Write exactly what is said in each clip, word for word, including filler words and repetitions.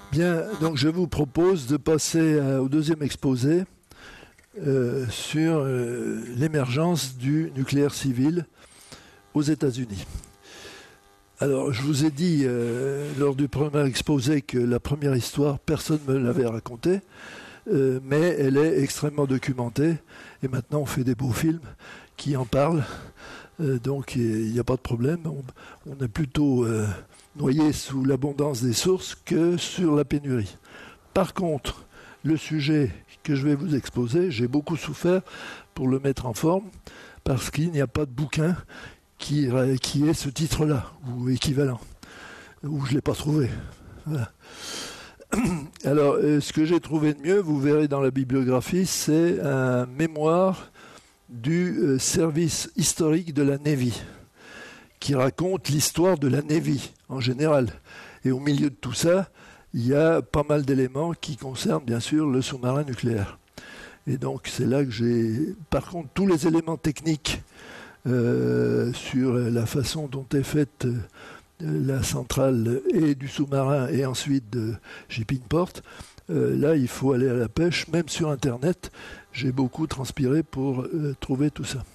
Bien, donc je vous propose de passer à, au deuxième exposé euh, sur euh, l'émergence du nucléaire civil aux États-Unis. Alors, je vous ai dit euh, lors du premier exposé que la première histoire, personne ne me l'avait racontée, euh, mais elle est extrêmement documentée. Et maintenant, on fait des beaux films qui en parlent. Euh, donc, il n'y a pas de problème. On, on est plutôt euh, noyé sous l'abondance des sources que sur la pénurie. Par contre, le sujet que je vais vous exposer, j'ai beaucoup souffert pour le mettre en forme, parce qu'il n'y a pas de bouquin Qui, qui est ce titre-là, ou équivalent, ou je ne l'ai pas trouvé. Voilà. Alors, euh, ce que j'ai trouvé de mieux, vous verrez dans la bibliographie, c'est un mémoire du euh, service historique de la Navy, qui raconte l'histoire de la Navy en général. Et au milieu de tout ça, il y a pas mal d'éléments qui concernent bien sûr le sous-marin nucléaire. Et donc, c'est là que j'ai... Par contre, tous les éléments techniques Euh, sur la façon dont est faite euh, la centrale et du sous-marin et ensuite de Shippingport, euh, là il faut aller à la pêche, même sur Internet. J'ai beaucoup transpiré pour euh, trouver tout ça.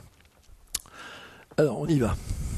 Alors on y va.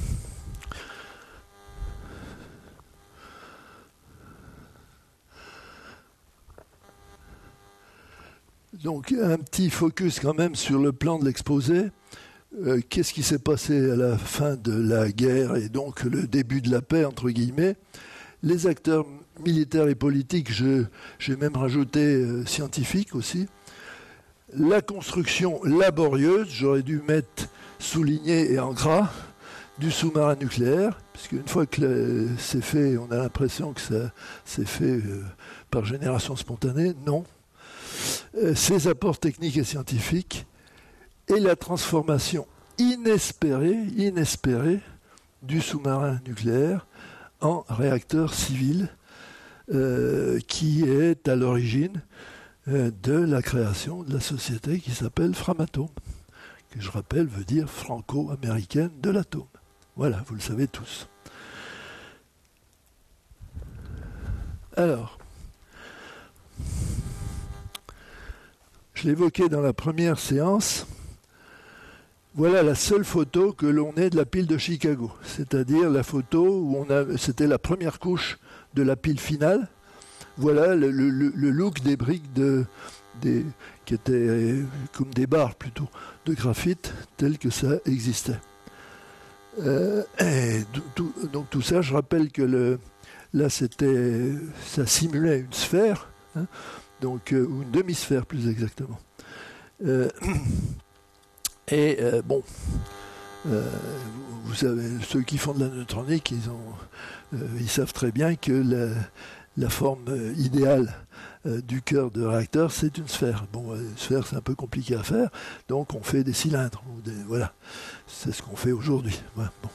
Donc un petit focus quand même sur le plan de l'exposé. Euh, qu'est-ce qui s'est passé à la fin de la guerre et donc le début de la paix, entre guillemets. Les acteurs militaires et politiques, je, j'ai même rajouté euh, scientifiques aussi. La construction laborieuse, j'aurais dû mettre souligné et en gras, du sous-marin nucléaire, puisque une fois que le, c'est fait, on a l'impression que ça s'est fait euh, par génération spontanée. Non. Euh, ses apports techniques et scientifiques, et la transformation inespérée, inespérée du sous-marin nucléaire en réacteur civil, euh, qui est à l'origine euh, de la création de la société qui s'appelle Framatome, que je rappelle veut dire franco-américaine de l'atome. Voilà, vous le savez tous. Alors, je l'évoquais dans la première séance. Voilà la seule photo que l'on ait de la pile de Chicago, c'est-à-dire la photo où on a, c'était la première couche de la pile finale. Voilà le, le, le look des briques de, des, qui étaient comme des barres plutôt de graphite, tel que ça existait. Euh, et tout, donc tout ça, je rappelle que le, là c'était, ça simulait une sphère, hein, donc euh, ou une demi-sphère plus exactement. Euh, Et euh, bon, euh, vous, vous savez, ceux qui font de la neutronique, ils, ont, euh, ils savent très bien que la, la forme euh, idéale euh, du cœur de réacteur, c'est une sphère. Bon, euh, une sphère, c'est un peu compliqué à faire, donc on fait des cylindres. Ou des, voilà, c'est ce qu'on fait aujourd'hui. Voilà, bon.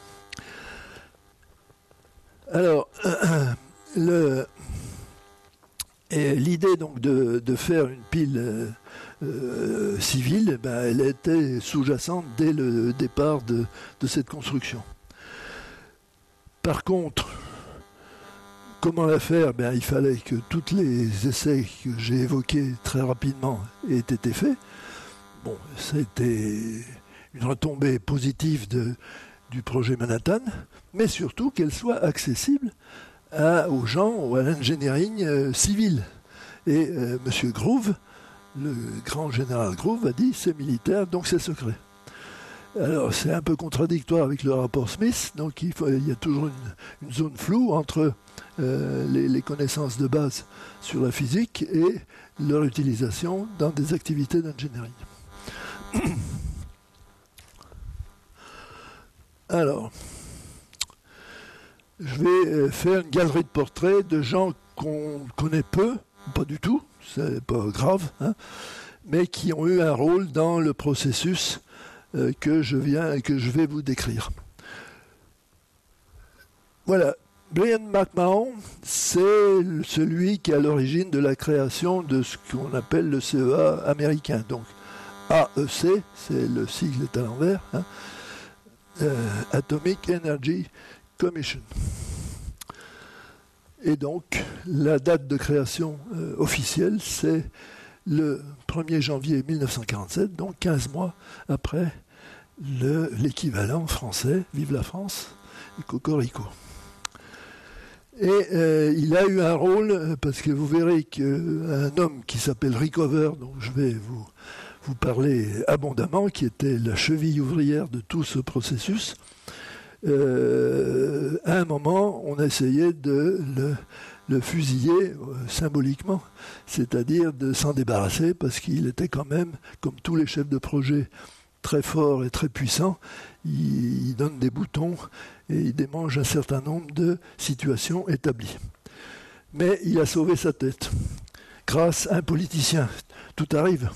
Alors, euh, le, et l'idée donc de, de faire une pile euh, Euh, civile, ben, elle était sous-jacente dès le départ de, de cette construction. Par contre, comment la faire? Ben, il fallait que tous les essais que j'ai évoqués très rapidement aient été faits. Bon, c'était une retombée positive de, du projet Manhattan, mais surtout qu'elle soit accessible à, aux gens, ou à l'engineering euh, civil. Et euh, M. Groove, le grand général Groove, a dit c'est militaire, donc c'est secret. Alors c'est un peu contradictoire avec le rapport Smith, donc il, faut, il y a toujours une, une zone floue entre euh, les, les connaissances de base sur la physique et leur utilisation dans des activités d'engineering. Alors, je vais faire une galerie de portraits de gens qu'on connaît peu, pas du tout, c'est pas grave, hein, mais qui ont eu un rôle dans le processus euh, que je viens que je vais vous décrire. Voilà, Brian McMahon, c'est celui qui est à l'origine de la création de ce qu'on appelle le C E A américain. Donc A E C, c'est le sigle est à l'envers, hein, euh, Atomic Energy Commission. Et donc, la date de création euh, officielle, c'est le premier janvier mille neuf cent quarante-sept, donc quinze mois après le, l'équivalent français, Vive la France, et Cocorico. Et euh, il a eu un rôle, parce que vous verrez qu'un homme qui s'appelle Rickover, dont je vais vous, vous parler abondamment, qui était la cheville ouvrière de tout ce processus, euh, à un moment, on essayait de le, le fusiller euh, symboliquement, c'est-à-dire de s'en débarrasser, parce qu'il était quand même, comme tous les chefs de projet, très fort et très puissant, il, il donne des boutons et il démange un certain nombre de situations établies. Mais il a sauvé sa tête, grâce à un politicien. Tout arrive.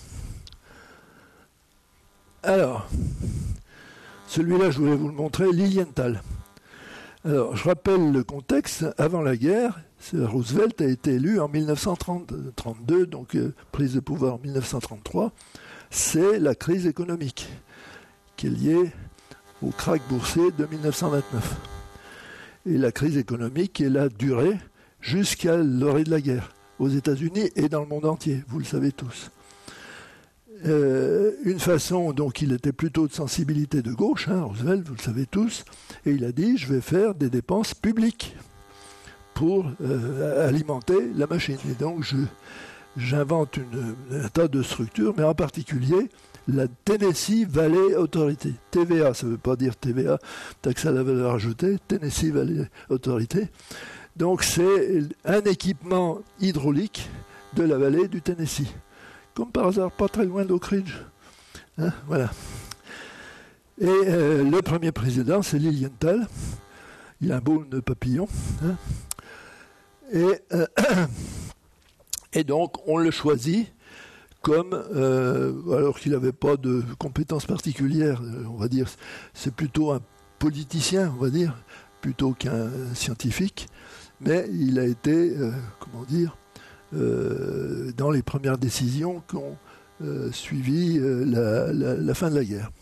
Alors, celui-là, je voulais vous le montrer, Lilienthal. Alors, je rappelle le contexte. Avant la guerre, Roosevelt a été élu en mille neuf cent trente-deux, donc euh, prise de pouvoir en mille neuf cent trente-trois. C'est la crise économique qui est liée au krach boursier de mille neuf cent vingt-neuf. Et la crise économique, elle a duré jusqu'à l'orée de la guerre, aux États-Unis et dans le monde entier, vous le savez tous. Euh, une façon, donc il était plutôt de sensibilité de gauche, hein, Roosevelt, vous le savez tous, et il a dit, je vais faire des dépenses publiques pour euh, alimenter la machine. Et donc je, j'invente une, un tas de structures, mais en particulier la Tennessee Valley Authority. T V A, ça ne veut pas dire T V A, taxe à la valeur ajoutée, Tennessee Valley Authority. Donc c'est un équipement hydraulique de la vallée du Tennessee. Comme par hasard, pas très loin d'Oak Ridge. Hein, voilà. Et euh, le premier président, c'est Lilienthal. Il a un beau nœud papillon. Hein. Et, euh, et donc, on le choisit comme, euh, alors qu'il n'avait pas de compétences particulières, on va dire, c'est plutôt un politicien, on va dire, plutôt qu'un scientifique. Mais il a été, euh, comment dire, Euh, dans les premières décisions qui ont euh, suivi euh, la, la, la fin de la guerre.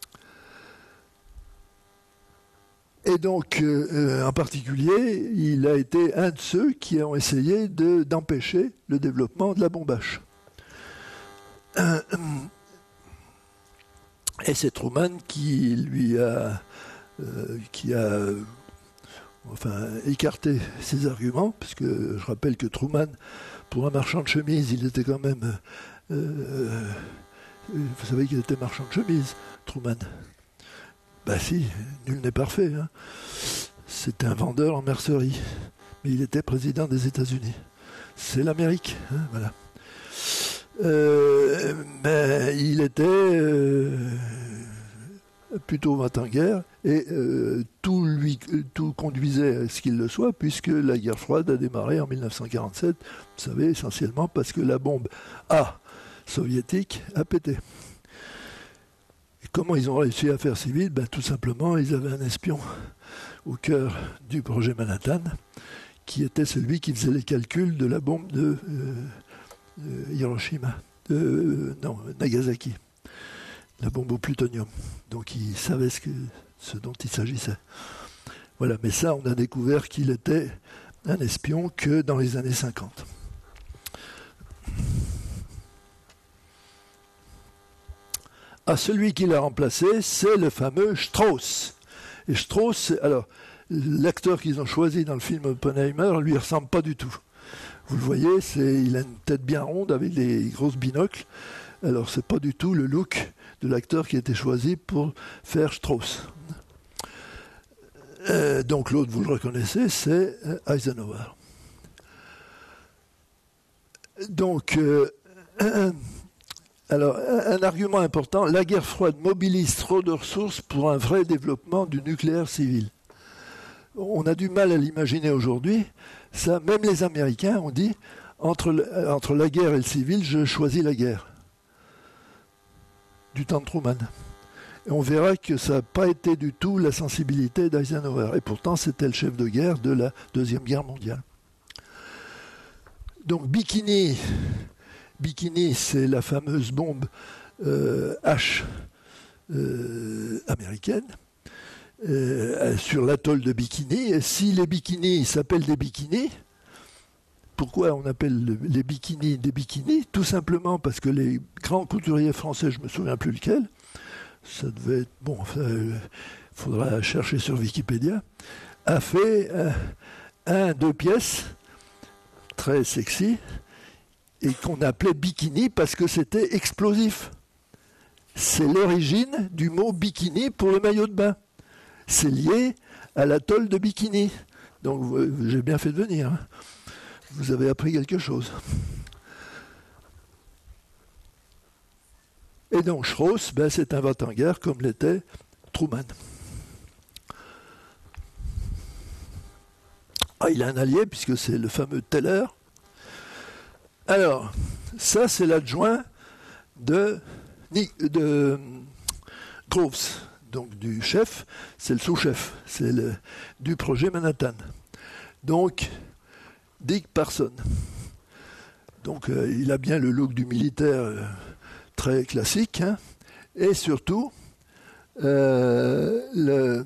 Et donc, euh, en particulier, il a été un de ceux qui ont essayé de, d'empêcher le développement de la bombe H. Euh, et c'est Truman qui lui a, euh, qui a enfin, écarté ses arguments, parce que je rappelle que Truman, pour un marchand de chemise, il était quand même... Euh, euh, vous savez qu'il était marchand de chemise, Truman. Ben si, nul n'est parfait. Hein. C'était un vendeur en mercerie. Mais il était président des États-Unis. C'est l'Amérique, hein, voilà. Euh, mais il était euh, plutôt vingt-en-guerre et euh, tout, lui, tout conduisait à ce qu'il le soit, puisque la guerre froide a démarré en mille neuf cent quarante-sept, vous savez, essentiellement parce que la bombe A soviétique a pété. Et comment ils ont réussi à faire si vite? Ben, tout simplement, ils avaient un espion au cœur du projet Manhattan, qui était celui qui faisait les calculs de la bombe de euh, euh, Hiroshima, de, euh, non, Nagasaki, la bombe au plutonium. Donc il savait ce, que, ce dont il s'agissait. Voilà, mais ça, on a découvert qu'il était un espion que dans les années cinquante. Ah, celui qui l'a remplacé, c'est le fameux Strauss. Et Strauss, alors, l'acteur qu'ils ont choisi dans le film Oppenheimer lui ressemble pas du tout. Vous le voyez, c'est, il a une tête bien ronde avec des grosses binocles. Alors, c'est pas du tout le look de l'acteur qui a été choisi pour faire Strauss. Euh, donc, l'autre, vous le reconnaissez, c'est Eisenhower. Donc, euh, un, alors, un, un argument important, la guerre froide mobilise trop de ressources pour un vrai développement du nucléaire civil. On a du mal à l'imaginer aujourd'hui. Ça, même les Américains ont dit, entre, le, entre la guerre et le civil, je choisis la guerre. Du temps de Truman. Et on verra que ça n'a pas été du tout la sensibilité d'Eisenhower. Et pourtant, c'était le chef de guerre de la Deuxième Guerre mondiale. Donc, Bikini, Bikini, c'est la fameuse bombe euh, H euh, américaine. Euh, sur l'atoll de Bikini, et si les bikinis s'appellent des bikinis, pourquoi on appelle le, les bikinis des bikinis? Tout simplement parce que les grands couturiers français, je ne me souviens plus lequel, ça devait être, bon, il faudra chercher sur Wikipédia, a fait un, un deux pièces très sexy et qu'on appelait bikini parce que c'était explosif. C'est l'origine du mot bikini pour le maillot de bain. C'est lié à l'atoll de Bikini. Donc j'ai bien fait de venir. Hein. Vous avez appris quelque chose. Et donc Strauss, ben, c'est un va-t-en-guerre comme l'était Truman. Ah, il a un allié puisque c'est le fameux Teller. Alors, ça c'est l'adjoint de, de Groves, donc du chef, c'est le sous-chef, c'est le, du projet Manhattan. Donc, Dick Parson. Donc, euh, il a bien le look du militaire euh, très classique, hein, et surtout, euh, le,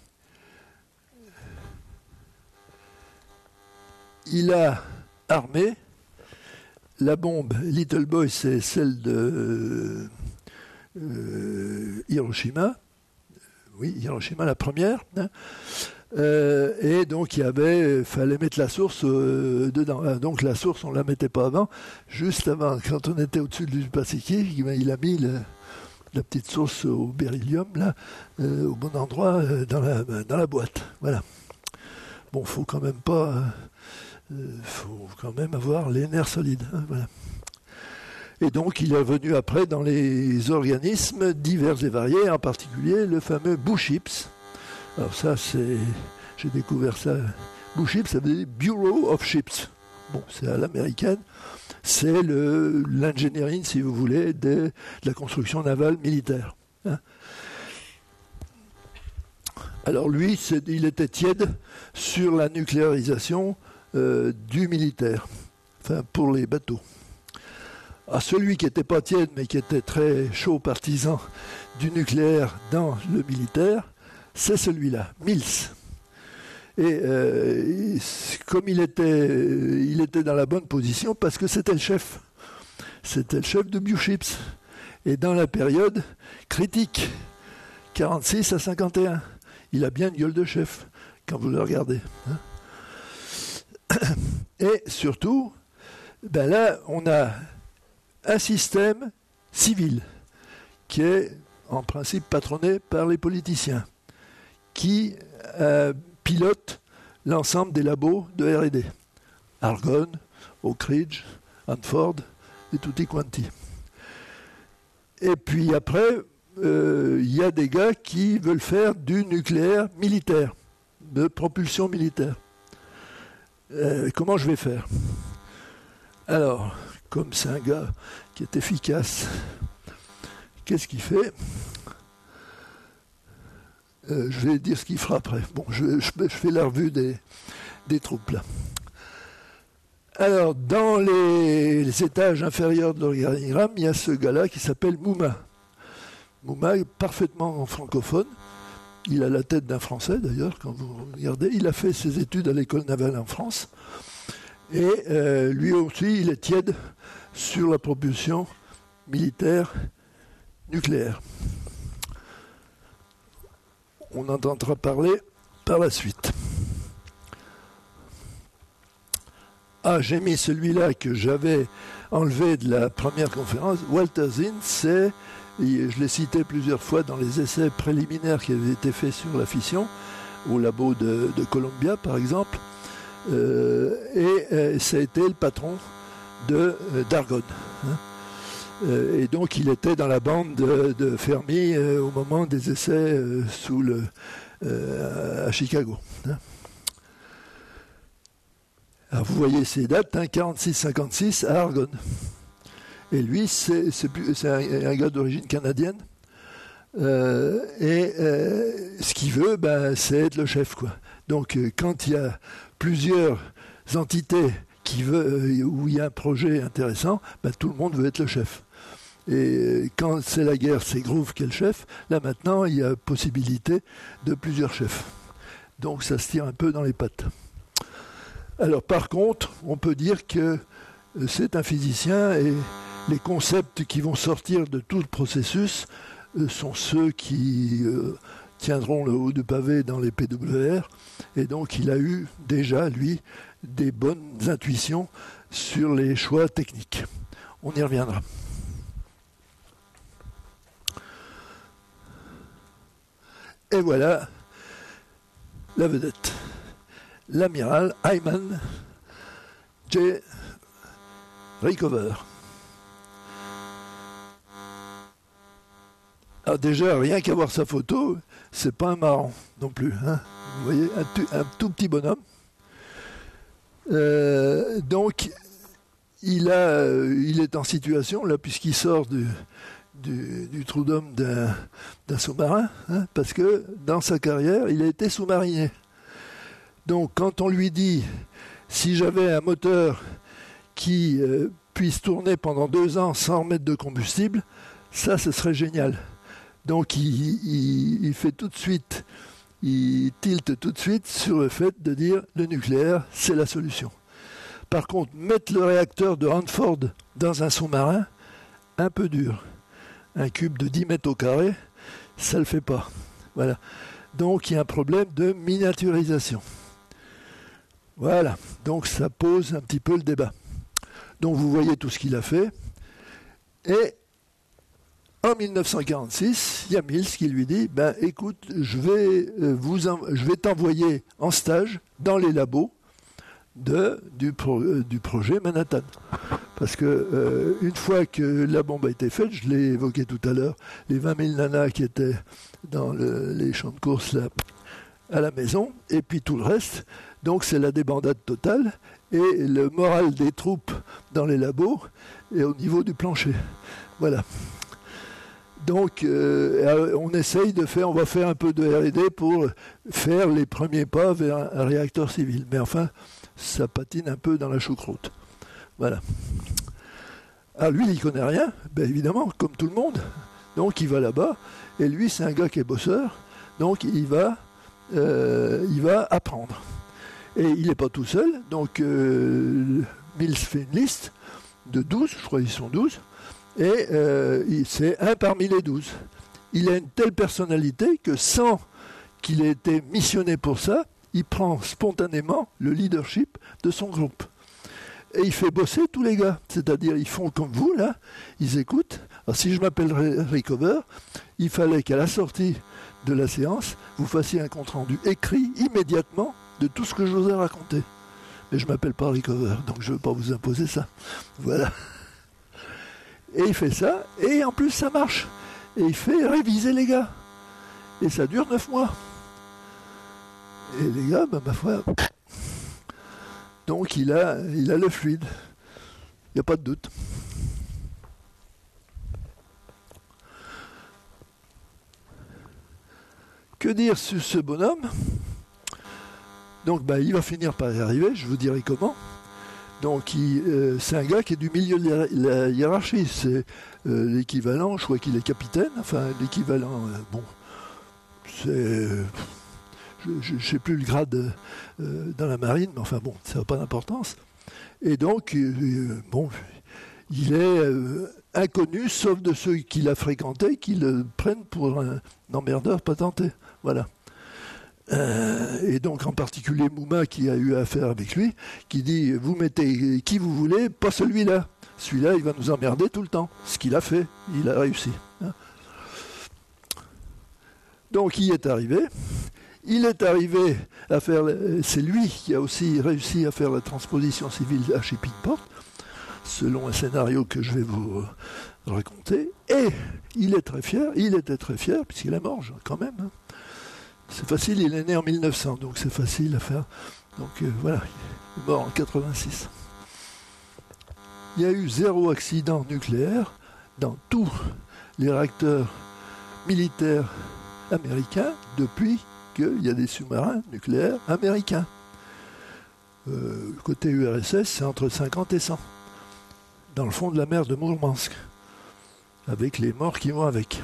il a armé la bombe Little Boy, c'est celle de euh, Hiroshima. Oui, Hiroshima, la première. Hein. Euh, et donc, il y avait, fallait mettre la source euh, dedans. Donc, la source, on ne la mettait pas avant. Juste avant, quand on était au-dessus du Pacifique, il a mis le, la petite source au beryllium, là, euh, au bon endroit, euh, dans, la, dans la boîte. Voilà. Bon, il ne faut quand même pas... Il euh, faut quand même avoir les nerfs solides. Hein, voilà. Et donc, il est revenu après dans les organismes divers et variés, en particulier le fameux Buships. Alors ça, c'est... J'ai découvert ça. Buships, ça veut dire Bureau of Ships. Bon, c'est à l'américaine. C'est le, l'ingénierie, si vous voulez, de, de la construction navale militaire. Hein. Alors lui, c'est, il était tiède sur la nucléarisation Euh, du militaire, enfin pour les bateaux. À celui qui n'était pas tiède mais qui était très chaud partisan du nucléaire dans le militaire, c'est celui-là, Mills. Et euh, comme il était, il était dans la bonne position parce que c'était le chef, c'était le chef de Buships. Et dans la période critique, quarante-six à cinquante et un, il a bien une gueule de chef quand vous le regardez. Hein. Et surtout, ben là, on a un système civil qui est en principe patronné par les politiciens, qui euh, pilote l'ensemble des labos de R et D. Argonne, Oak Ridge, Hanford et tutti quanti. Et puis après, il euh, y a des gars qui veulent faire du nucléaire militaire, de propulsion militaire. Euh, comment je vais faire? Alors, comme c'est un gars qui est efficace, qu'est-ce qu'il fait? euh, Je vais dire ce qu'il fera après. Bon, je, je, je fais la revue des, des troupes là. Alors, dans les, les étages inférieurs de l'organigramme, il y a ce gars-là qui s'appelle Mouma. Mouma est parfaitement francophone. Il a la tête d'un Français, d'ailleurs, quand vous regardez. Il a fait ses études à l'école navale en France. Et euh, lui aussi, il est tiède sur la propulsion militaire nucléaire. On entendra parler par la suite. Ah, j'ai mis celui-là que j'avais enlevé de la première conférence. Walter Zinn, c'est... Et je l'ai cité plusieurs fois dans les essais préliminaires qui avaient été faits sur la fission, au labo de, de Columbia par exemple, euh, et euh, ça a été le patron de, euh, d'Argonne. Hein. Euh, et donc il était dans la bande de, de Fermi euh, au moment des essais euh, sous le, euh, à Chicago. Hein. Alors vous voyez ces dates, hein, quarante-six cinquante-six à Argonne. Et lui, c'est, c'est, c'est un, un gars d'origine canadienne. Euh, et euh, ce qu'il veut, ben, c'est être le chef, quoi. Donc, euh, quand il y a plusieurs entités qui veut, euh, où il y a un projet intéressant, ben, tout le monde veut être le chef. Et euh, quand c'est la guerre, c'est Groove qui est le chef. Là, maintenant, il y a possibilité de plusieurs chefs. Donc, ça se tire un peu dans les pattes. Alors par contre, on peut dire que c'est un physicien et les concepts qui vont sortir de tout le processus euh, sont ceux qui euh, tiendront le haut du pavé dans les P W R. Et donc il a eu déjà, lui, des bonnes intuitions sur les choix techniques. On y reviendra. Et voilà la vedette, l'amiral Hyman J. Rickover. Alors déjà, rien qu'à voir sa photo, c'est pas un marrant non plus. Hein. Vous voyez, un, tu, un tout petit bonhomme. Euh, donc, il, a, il est en situation, là, puisqu'il sort du, du, du trou d'homme d'un, d'un sous-marin, hein, parce que dans sa carrière, il a été sous-marinier. Donc, quand on lui dit, si j'avais un moteur qui euh, puisse tourner pendant deux ans sans remettre de combustible, ça, ce serait génial. Donc, il, il, il fait tout de suite, il tilte tout de suite sur le fait de dire le nucléaire, c'est la solution. Par contre, mettre le réacteur de Hanford dans un sous-marin, un peu dur. Un cube de dix mètres au carré, ça ne le fait pas. Voilà. Donc, il y a un problème de miniaturisation. Voilà. Donc, ça pose un petit peu le débat. Donc, vous voyez tout ce qu'il a fait. Et en mille neuf cent quarante-six, il y a Mills qui lui dit ben, « Écoute, je vais, vous en, je vais t'envoyer en stage dans les labos de, du, pro, euh, du projet Manhattan. » Parce que euh, une fois que la bombe a été faite, je l'ai évoqué tout à l'heure, les vingt mille nanas qui étaient dans le, les champs de course là, à la maison, et puis tout le reste, donc c'est la débandade totale, et le moral des troupes dans les labos est au niveau du plancher. Voilà. Donc, euh, on essaye de faire, on va faire un peu de R et D pour faire les premiers pas vers un, un réacteur civil. Mais enfin, ça patine un peu dans la choucroute. Voilà. Ah, lui, il n'y connaît rien, ben évidemment, comme tout le monde. Donc, il va là-bas. Et lui, c'est un gars qui est bosseur. Donc, il va, euh, il va apprendre. Et il n'est pas tout seul. Donc, euh, Mills fait une liste de douze, je crois qu'ils sont douze. Et euh, c'est un parmi les douze. Il a une telle personnalité que sans qu'il ait été missionné pour ça, il prend spontanément le leadership de son groupe. Et il fait bosser tous les gars. C'est-à-dire, ils font comme vous, là, ils écoutent. Alors, si je m'appelle Rickover, il fallait qu'à la sortie de la séance, vous fassiez un compte-rendu écrit immédiatement de tout ce que je vous ai raconté. Mais je ne m'appelle pas Rickover, donc je ne veux pas vous imposer ça. Voilà. Et il fait ça, et en plus ça marche. Et il fait réviser les gars. Et ça dure neuf mois. Et les gars, ben, ma foi, donc il a, il a le fluide. Il n'y a pas de doute. Que dire sur ce bonhomme? Donc ben, il va finir par y arriver, je vous dirai comment. Donc, il, euh, c'est un gars qui est du milieu de la, la hiérarchie. C'est euh, l'équivalent, je crois qu'il est capitaine. Enfin, l'équivalent, euh, bon, c'est. Je ne sais plus le grade euh, dans la marine, mais enfin, bon, ça n'a pas d'importance. Et donc, euh, bon, il est euh, inconnu, sauf de ceux qu'il a fréquentés, qui le prennent pour un, un emmerdeur patenté. Voilà. Euh, et donc en particulier Mouma qui a eu affaire avec lui, qui dit vous mettez qui vous voulez, pas celui-là. Celui-là il va nous emmerder tout le temps. Ce qu'il a fait, il a réussi. Hein. Donc il est arrivé. Il est arrivé à faire, c'est lui qui a aussi réussi à faire la transposition civile à Shippingport, selon un scénario que je vais vous raconter. Et il est très fier, il était très fier, puisqu'il est mort quand même. Hein. C'est facile, il est né en mille neuf cents, donc c'est facile à faire. Donc euh, voilà, il est mort en quatre-vingt-six. Il y a eu zéro accident nucléaire dans tous les réacteurs militaires américains depuis qu'il y a des sous-marins nucléaires américains. Euh, côté U R S S, c'est entre cinquante et cent. Dans le fond de la mer de Mourmansk, avec les morts qui vont avec.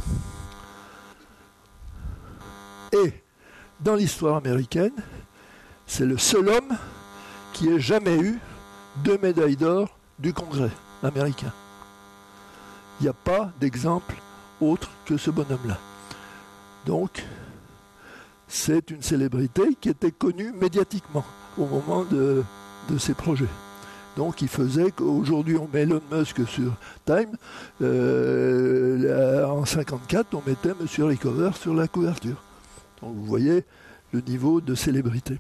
Et dans l'histoire américaine, c'est le seul homme qu'il n'y ait jamais eu de médaille d'or du Congrès américain. Il n'y a pas d'exemple autre que ce bonhomme-là. Donc, c'est une célébrité qui était connue médiatiquement au moment de, de ses projets. Donc, il faisait qu'aujourd'hui, on met Elon Musk sur Time. Euh, en cinquante-quatre, on mettait M. Rickover sur la couverture. Donc, vous voyez le niveau de célébrité.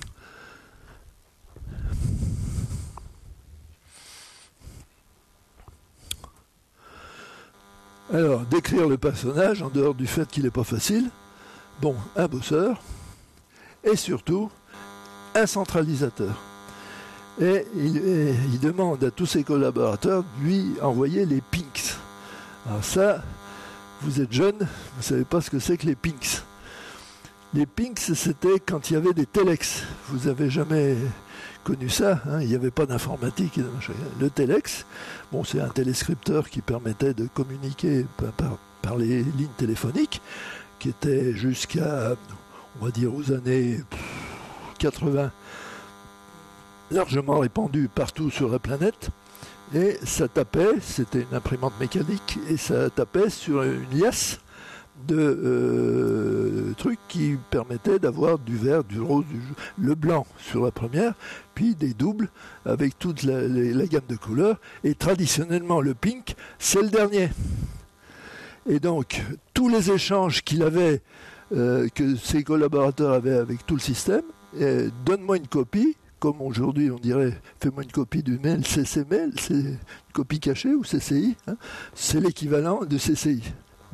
Alors, décrire le personnage, en dehors du fait qu'il n'est pas facile, bon, un bosseur, et surtout, un centralisateur. Et il, et il demande à tous ses collaborateurs de lui envoyer les pinks. Alors ça, vous êtes jeune, vous ne savez pas ce que c'est que les pinks. Les pinks, c'était quand il y avait des téléx. Vous n'avez jamais connu ça, hein, il n'y avait pas d'informatique. Le téléx, bon, c'est un téléscripteur qui permettait de communiquer par, par, par les lignes téléphoniques, qui était jusqu'à, on va dire, aux années quatre-vingts, largement répandu partout sur la planète. Et ça tapait, c'était une imprimante mécanique, et ça tapait sur une liasse de euh, trucs qui permettaient d'avoir du vert, du rose, du, le blanc sur la première, puis des doubles avec toute la, la, la gamme de couleurs. Et traditionnellement, le pink, c'est le dernier. Et donc, tous les échanges qu'il avait, euh, que ses collaborateurs avaient avec tout le système, euh, donne-moi une copie, comme aujourd'hui on dirait, fais-moi une copie du mail C C mail, c'est une copie cachée ou C C I, hein, c'est l'équivalent de C C I.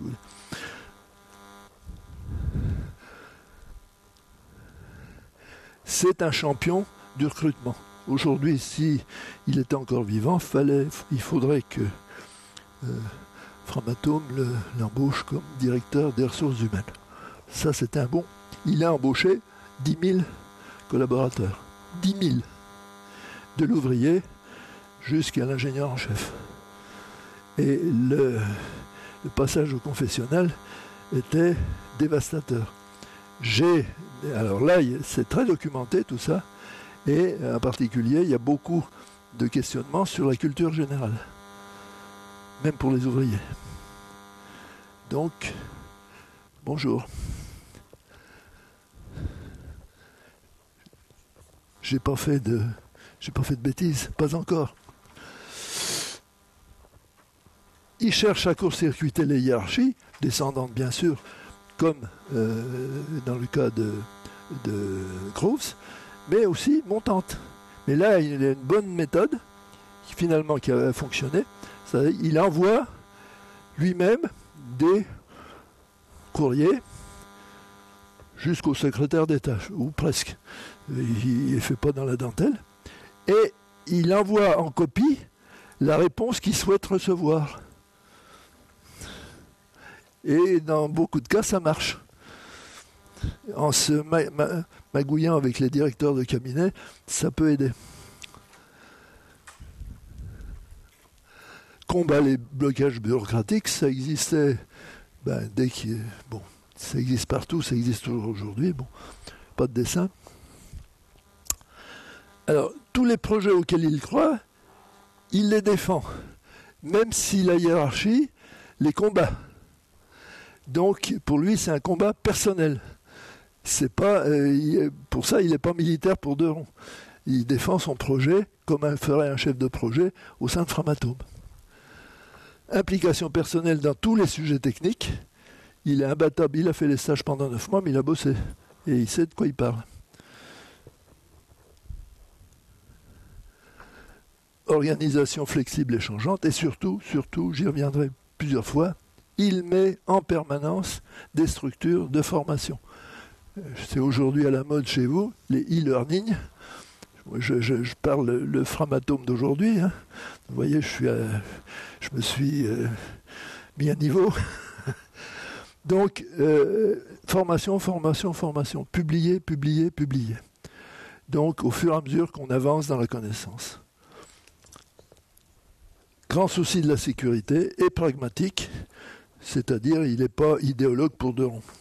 C'est un champion du recrutement. Aujourd'hui, si il était encore vivant, fallait, il faudrait que euh, Framatome le, l'embauche comme directeur des ressources humaines. Ça, c'est un bon. Il a embauché dix mille collaborateurs. dix mille. De l'ouvrier jusqu'à l'ingénieur en chef. Et le, le passage au confessionnal était dévastateur. J'ai, alors là, c'est très documenté tout ça, et en particulier, il y a beaucoup de questionnements sur la culture générale, même pour les ouvriers. Donc, bonjour. J'ai pas fait de, j'ai pas fait de bêtises, pas encore. Il cherche à court-circuiter les hiérarchies, descendantes bien sûr, comme euh, dans le cas de, de Groves, mais aussi montante. Mais là, il a une bonne méthode, qui, finalement, qui a fonctionné. Il envoie lui-même des courriers jusqu'au secrétaire d'État, ou presque. Il ne fait pas dans la dentelle. Et il envoie en copie la réponse qu'il souhaite recevoir. Et dans beaucoup de cas, ça marche. En se ma- ma- magouillant avec les directeurs de cabinet, ça peut aider. Combat les blocages bureaucratiques, ça existait ben, dès qu'il... Bon, ça existe partout, ça existe toujours aujourd'hui. Bon, pas de dessin. Alors, tous les projets auxquels il croit, il les défend, même si la hiérarchie les combat. Donc, pour lui, c'est un combat personnel. C'est pas, euh, il, pour ça, il n'est pas militaire pour deux ronds. Il défend son projet comme un, ferait un chef de projet au sein de Framatome. Implication personnelle dans tous les sujets techniques. Il est imbattable. Il a fait les stages pendant neuf mois, mais il a bossé. Et il sait de quoi il parle. Organisation flexible et changeante. Et surtout, surtout, j'y reviendrai plusieurs fois, il met en permanence des structures de formation. C'est aujourd'hui à la mode chez vous, les e-learning. Je, je, je parle le, le Framatome d'aujourd'hui. Hein. Vous voyez, je, suis à, je me suis euh, mis à niveau. Donc, euh, formation, formation, formation. Publier, publier, publier. Donc, au fur et à mesure qu'on avance dans la connaissance. Grand souci de la sécurité et pragmatique. C'est-à-dire, il n'est pas idéologue pour deux ronds.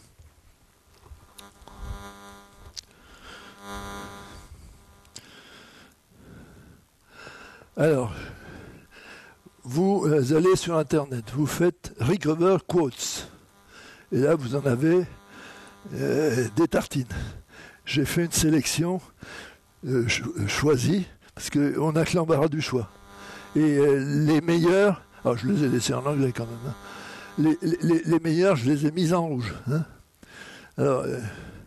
Alors, vous allez sur Internet, vous faites Recover Quotes. Et là, vous en avez euh, des tartines. J'ai fait une sélection euh, cho- choisie, parce qu'on n'a que l'embarras du choix. Et euh, les meilleurs, alors je les ai laissés en anglais quand même, hein. les, les, les meilleurs, je les ai mis en rouge. Hein. Alors, euh,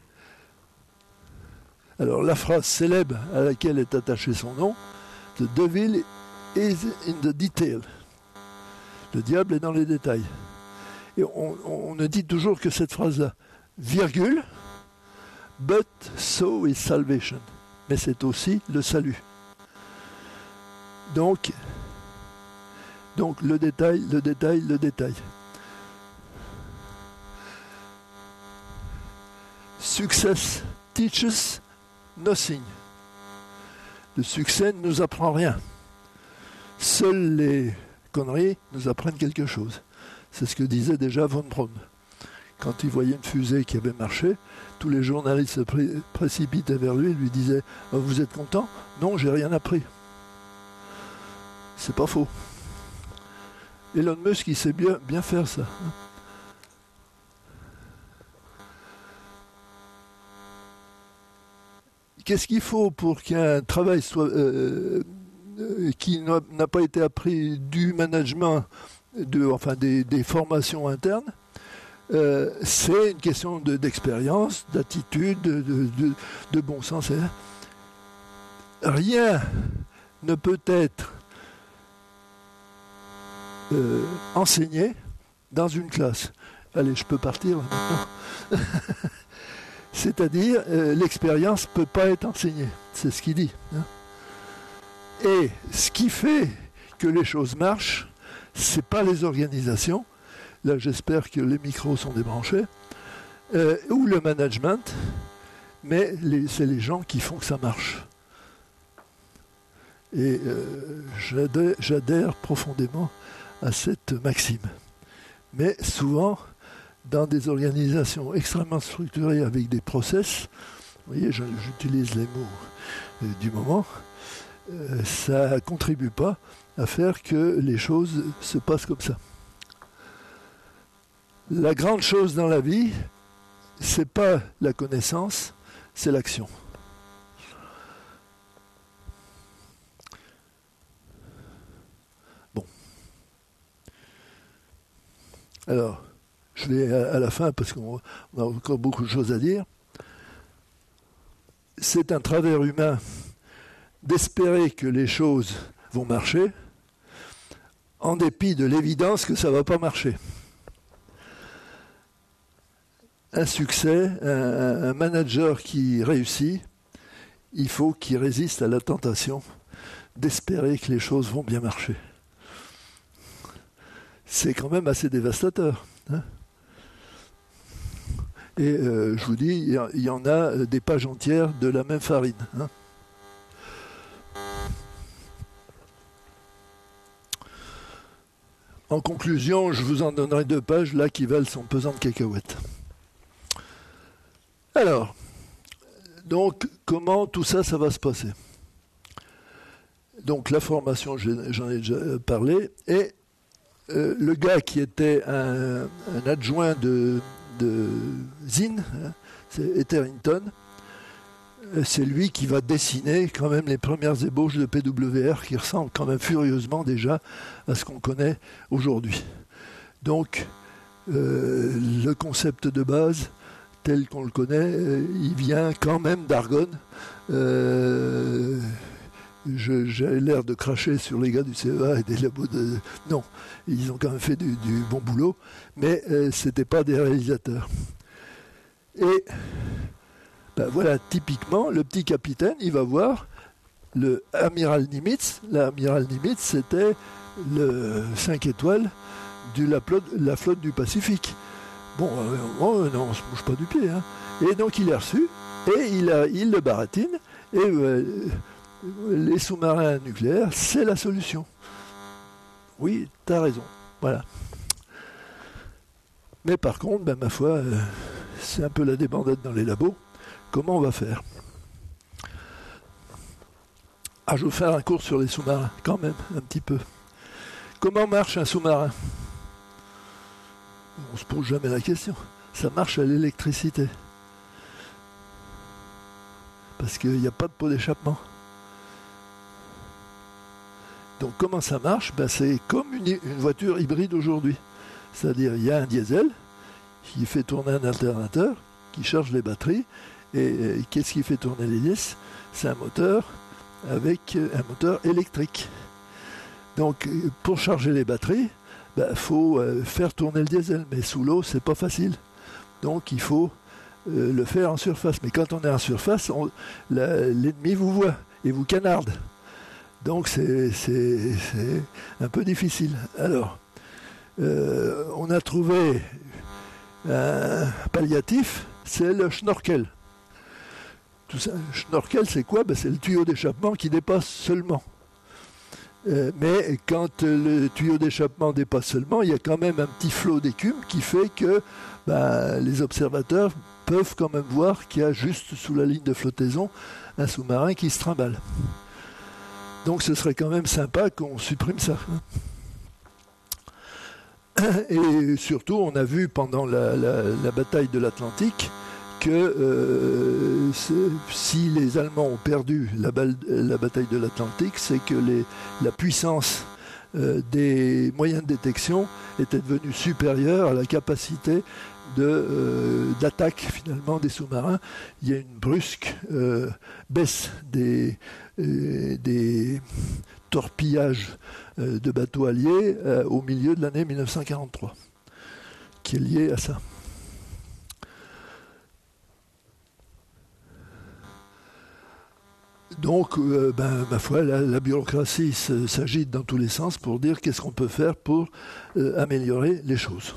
alors, la phrase célèbre à laquelle est attaché son nom, The devil is in the detail. Le diable est dans les détails. Et on, on ne dit toujours que cette phrase-là, virgule, but so is salvation. Mais c'est aussi le salut. Donc, donc le détail, le détail, le détail. Success teaches nothing. Le succès ne nous apprend rien. Seules les conneries nous apprennent quelque chose. C'est ce que disait déjà von Braun. Quand il voyait une fusée qui avait marché, tous les journalistes se pré- précipitaient vers lui et lui disaient oh, « Vous êtes content ? Non, j'ai rien appris. » C'est pas faux. Elon Musk, il sait bien, bien faire ça. Qu'est-ce qu'il faut pour qu'un travail soit, euh, euh, qui n'a, n'a pas été appris du management, de, enfin des, des formations internes, euh, c'est une question de, d'expérience, d'attitude, de, de, de, de bon sens. Rien ne peut être euh, enseigné dans une classe. Allez, je peux partir maintenant. C'est-à-dire, euh, l'expérience ne peut pas être enseignée. C'est ce qu'il dit. Hein. Et ce qui fait que les choses marchent, ce n'est pas les organisations. Là, j'espère que les micros sont débranchés. Euh, ou le management. Mais les, c'est les gens qui font que ça marche. Et euh, j'adhère, j'adhère profondément à cette maxime. Mais souvent, dans des organisations extrêmement structurées avec des process, vous voyez, j'utilise les mots euh, du moment, euh, ça ne contribue pas à faire que les choses se passent comme ça. La grande chose dans la vie, c'est pas la connaissance, c'est l'action. Bon. Alors, je vais à la fin parce qu'on a encore beaucoup de choses à dire. C'est un travers humain d'espérer que les choses vont marcher en dépit de l'évidence que ça ne va pas marcher. Un succès, un, un manager qui réussit, il faut qu'il résiste à la tentation d'espérer que les choses vont bien marcher. C'est quand même assez dévastateur. Hein ? Et euh, je vous dis, il y en a des pages entières de la même farine. Hein. En conclusion, je vous en donnerai deux pages là qui valent son pesant de cacahuètes. Alors, donc, comment tout ça, ça va se passer ? Donc, la formation, j'en ai déjà parlé, et euh, le gars qui était un, un adjoint de, de Zinn, hein, c'est Etherington, c'est lui qui va dessiner quand même les premières ébauches de P W R qui ressemblent quand même furieusement déjà à ce qu'on connaît aujourd'hui. Donc, euh, le concept de base, tel qu'on le connaît, euh, il vient quand même d'Argonne. Euh, je, j'ai l'air de cracher sur les gars du C E A et des labos de... Non, ils ont quand même fait du, du bon boulot, mais euh, ce n'étaient pas des réalisateurs. Et ben voilà, typiquement, le petit capitaine, il va voir le amiral Nimitz. L'amiral Nimitz, c'était le cinq étoiles de la, la flotte du Pacifique. Bon, euh, oh, non, on ne se bouge pas du pied. Hein. Et donc, il est reçu, et il, a, il le baratine, et euh, les sous-marins nucléaires, c'est la solution. Oui, tu as raison. Voilà. Mais par contre, ben, ma foi, euh, c'est un peu la débandade dans les labos. Comment on va faire ? Ah, je vais vous faire un cours sur les sous-marins, quand même, un petit peu. Comment marche un sous-marin? On ne se pose jamais la question. Ça marche à l'électricité. Parce qu'il n'y a pas de pot d'échappement. Donc comment ça marche? Ben, c'est comme une, une voiture hybride aujourd'hui. C'est-à-dire il y a un diesel qui fait tourner un alternateur, qui charge les batteries. Et, et qu'est-ce qui fait tourner l'hélice? C'est un moteur avec un moteur électrique. Donc pour charger les batteries, il ben, faut euh, faire tourner le diesel. Mais sous l'eau, c'est pas facile. Donc il faut euh, le faire en surface. Mais quand on est en surface, on, la, l'ennemi vous voit et vous canarde. Donc c'est, c'est, c'est un peu difficile. Alors, euh, on a trouvé un palliatif, c'est le schnorkel. Tout ça, schnorkel, c'est quoi? Ben, c'est le tuyau d'échappement qui dépasse seulement. Euh, mais quand le tuyau d'échappement dépasse seulement, il y a quand même un petit flot d'écume qui fait que ben, les observateurs peuvent quand même voir qu'il y a juste sous la ligne de flottaison un sous-marin qui se trimballe. Donc ce serait quand même sympa qu'on supprime ça. Et surtout, on a vu pendant la, la, la bataille de l'Atlantique que euh, si les Allemands ont perdu la, balle, la bataille de l'Atlantique, c'est que les, la puissance euh, des moyens de détection était devenue supérieure à la capacité de, euh, d'attaque finalement des sous-marins. Il y a une brusque euh, baisse des, euh, des torpillages euh, de bateaux alliés euh, au milieu de l'année dix-neuf cent quarante-trois, qui est liée à ça. Donc, euh, ben, ma foi, la, la bureaucratie se, s'agite dans tous les sens pour dire qu'est-ce qu'on peut faire pour euh, améliorer les choses.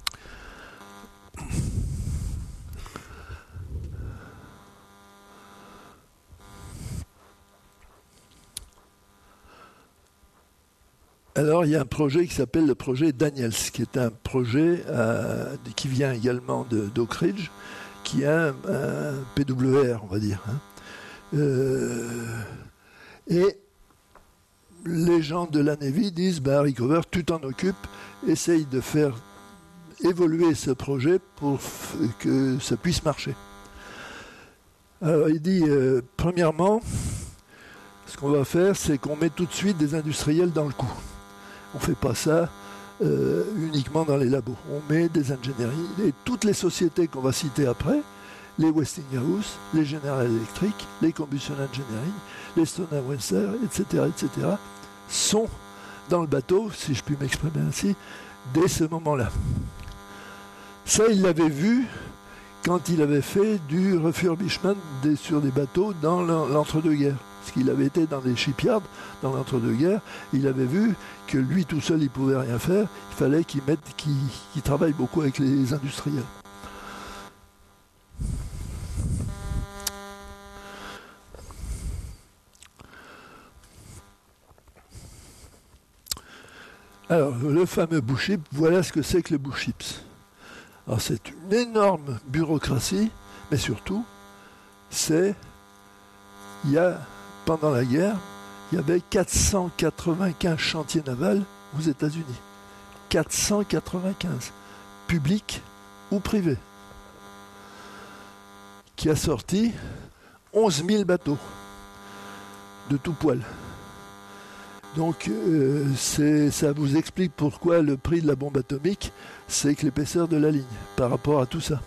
Alors, il y a un projet qui s'appelle le projet Daniels, qui est un projet euh, qui vient également de, d'Oak Ridge, qui a un, un P W R, on va dire. Hein. Euh, et les gens de la Navy disent bah, Harry Coover, tu t'en occupes, essaye de faire évoluer ce projet pour f- que ça puisse marcher. Alors il dit euh, premièrement, ce qu'on va faire, c'est qu'on met tout de suite des industriels dans le coup. On ne fait pas ça euh, uniquement dans les labos. On met des ingénieries et toutes les sociétés qu'on va citer après, les Westinghouse, les General Electric, les Combustion Engineering, les Stoner Webster, et cetera, et cetera, sont dans le bateau, si je puis m'exprimer ainsi, dès ce moment-là. Ça, il l'avait vu quand il avait fait du refurbishment des, sur des bateaux dans l'entre-deux-guerres. Parce qu'il avait été dans des shipyards dans l'entre-deux-guerres, il avait vu que lui tout seul, il ne pouvait rien faire, il fallait qu'il, mette, qu'il, qu'il travaille beaucoup avec les industriels. Alors, le fameux buship, voilà ce que c'est que le buships. Alors, c'est une énorme bureaucratie, mais surtout, c'est, il y a, pendant la guerre, il y avait quatre cent quatre-vingt-quinze chantiers navals aux États-Unis. quatre cent quatre-vingt-quinze, publics ou privés, qui a sorti onze mille bateaux de tout poil. Donc, euh, c'est, ça vous explique pourquoi le prix de la bombe atomique, c'est que l'épaisseur de la ligne, par rapport à tout ça.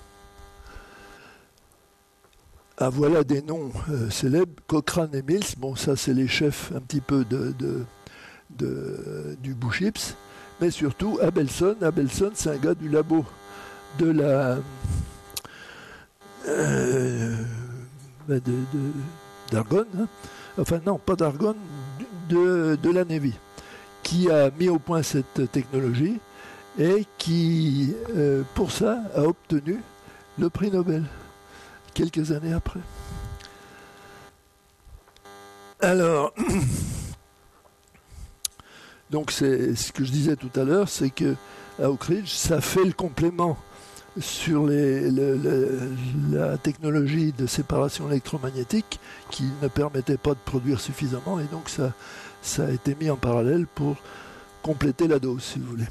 Ah, voilà des noms euh, célèbres, Cochrane et Mills, bon, ça c'est les chefs un petit peu de, de, de, du buships, mais surtout Abelson. Abelson, c'est un gars du labo de la... Euh, de, de, d'Argonne, hein. Enfin non, pas d'Argonne, de, de la Navy, qui a mis au point cette technologie et qui, euh, pour ça, a obtenu le prix Nobel, quelques années après. Alors, donc c'est ce que je disais tout à l'heure, c'est que à Oak Ridge, ça fait le complément sur les, le, le, la technologie de séparation électromagnétique qui ne permettait pas de produire suffisamment, et donc ça, ça a été mis en parallèle pour compléter la dose, si vous voulez.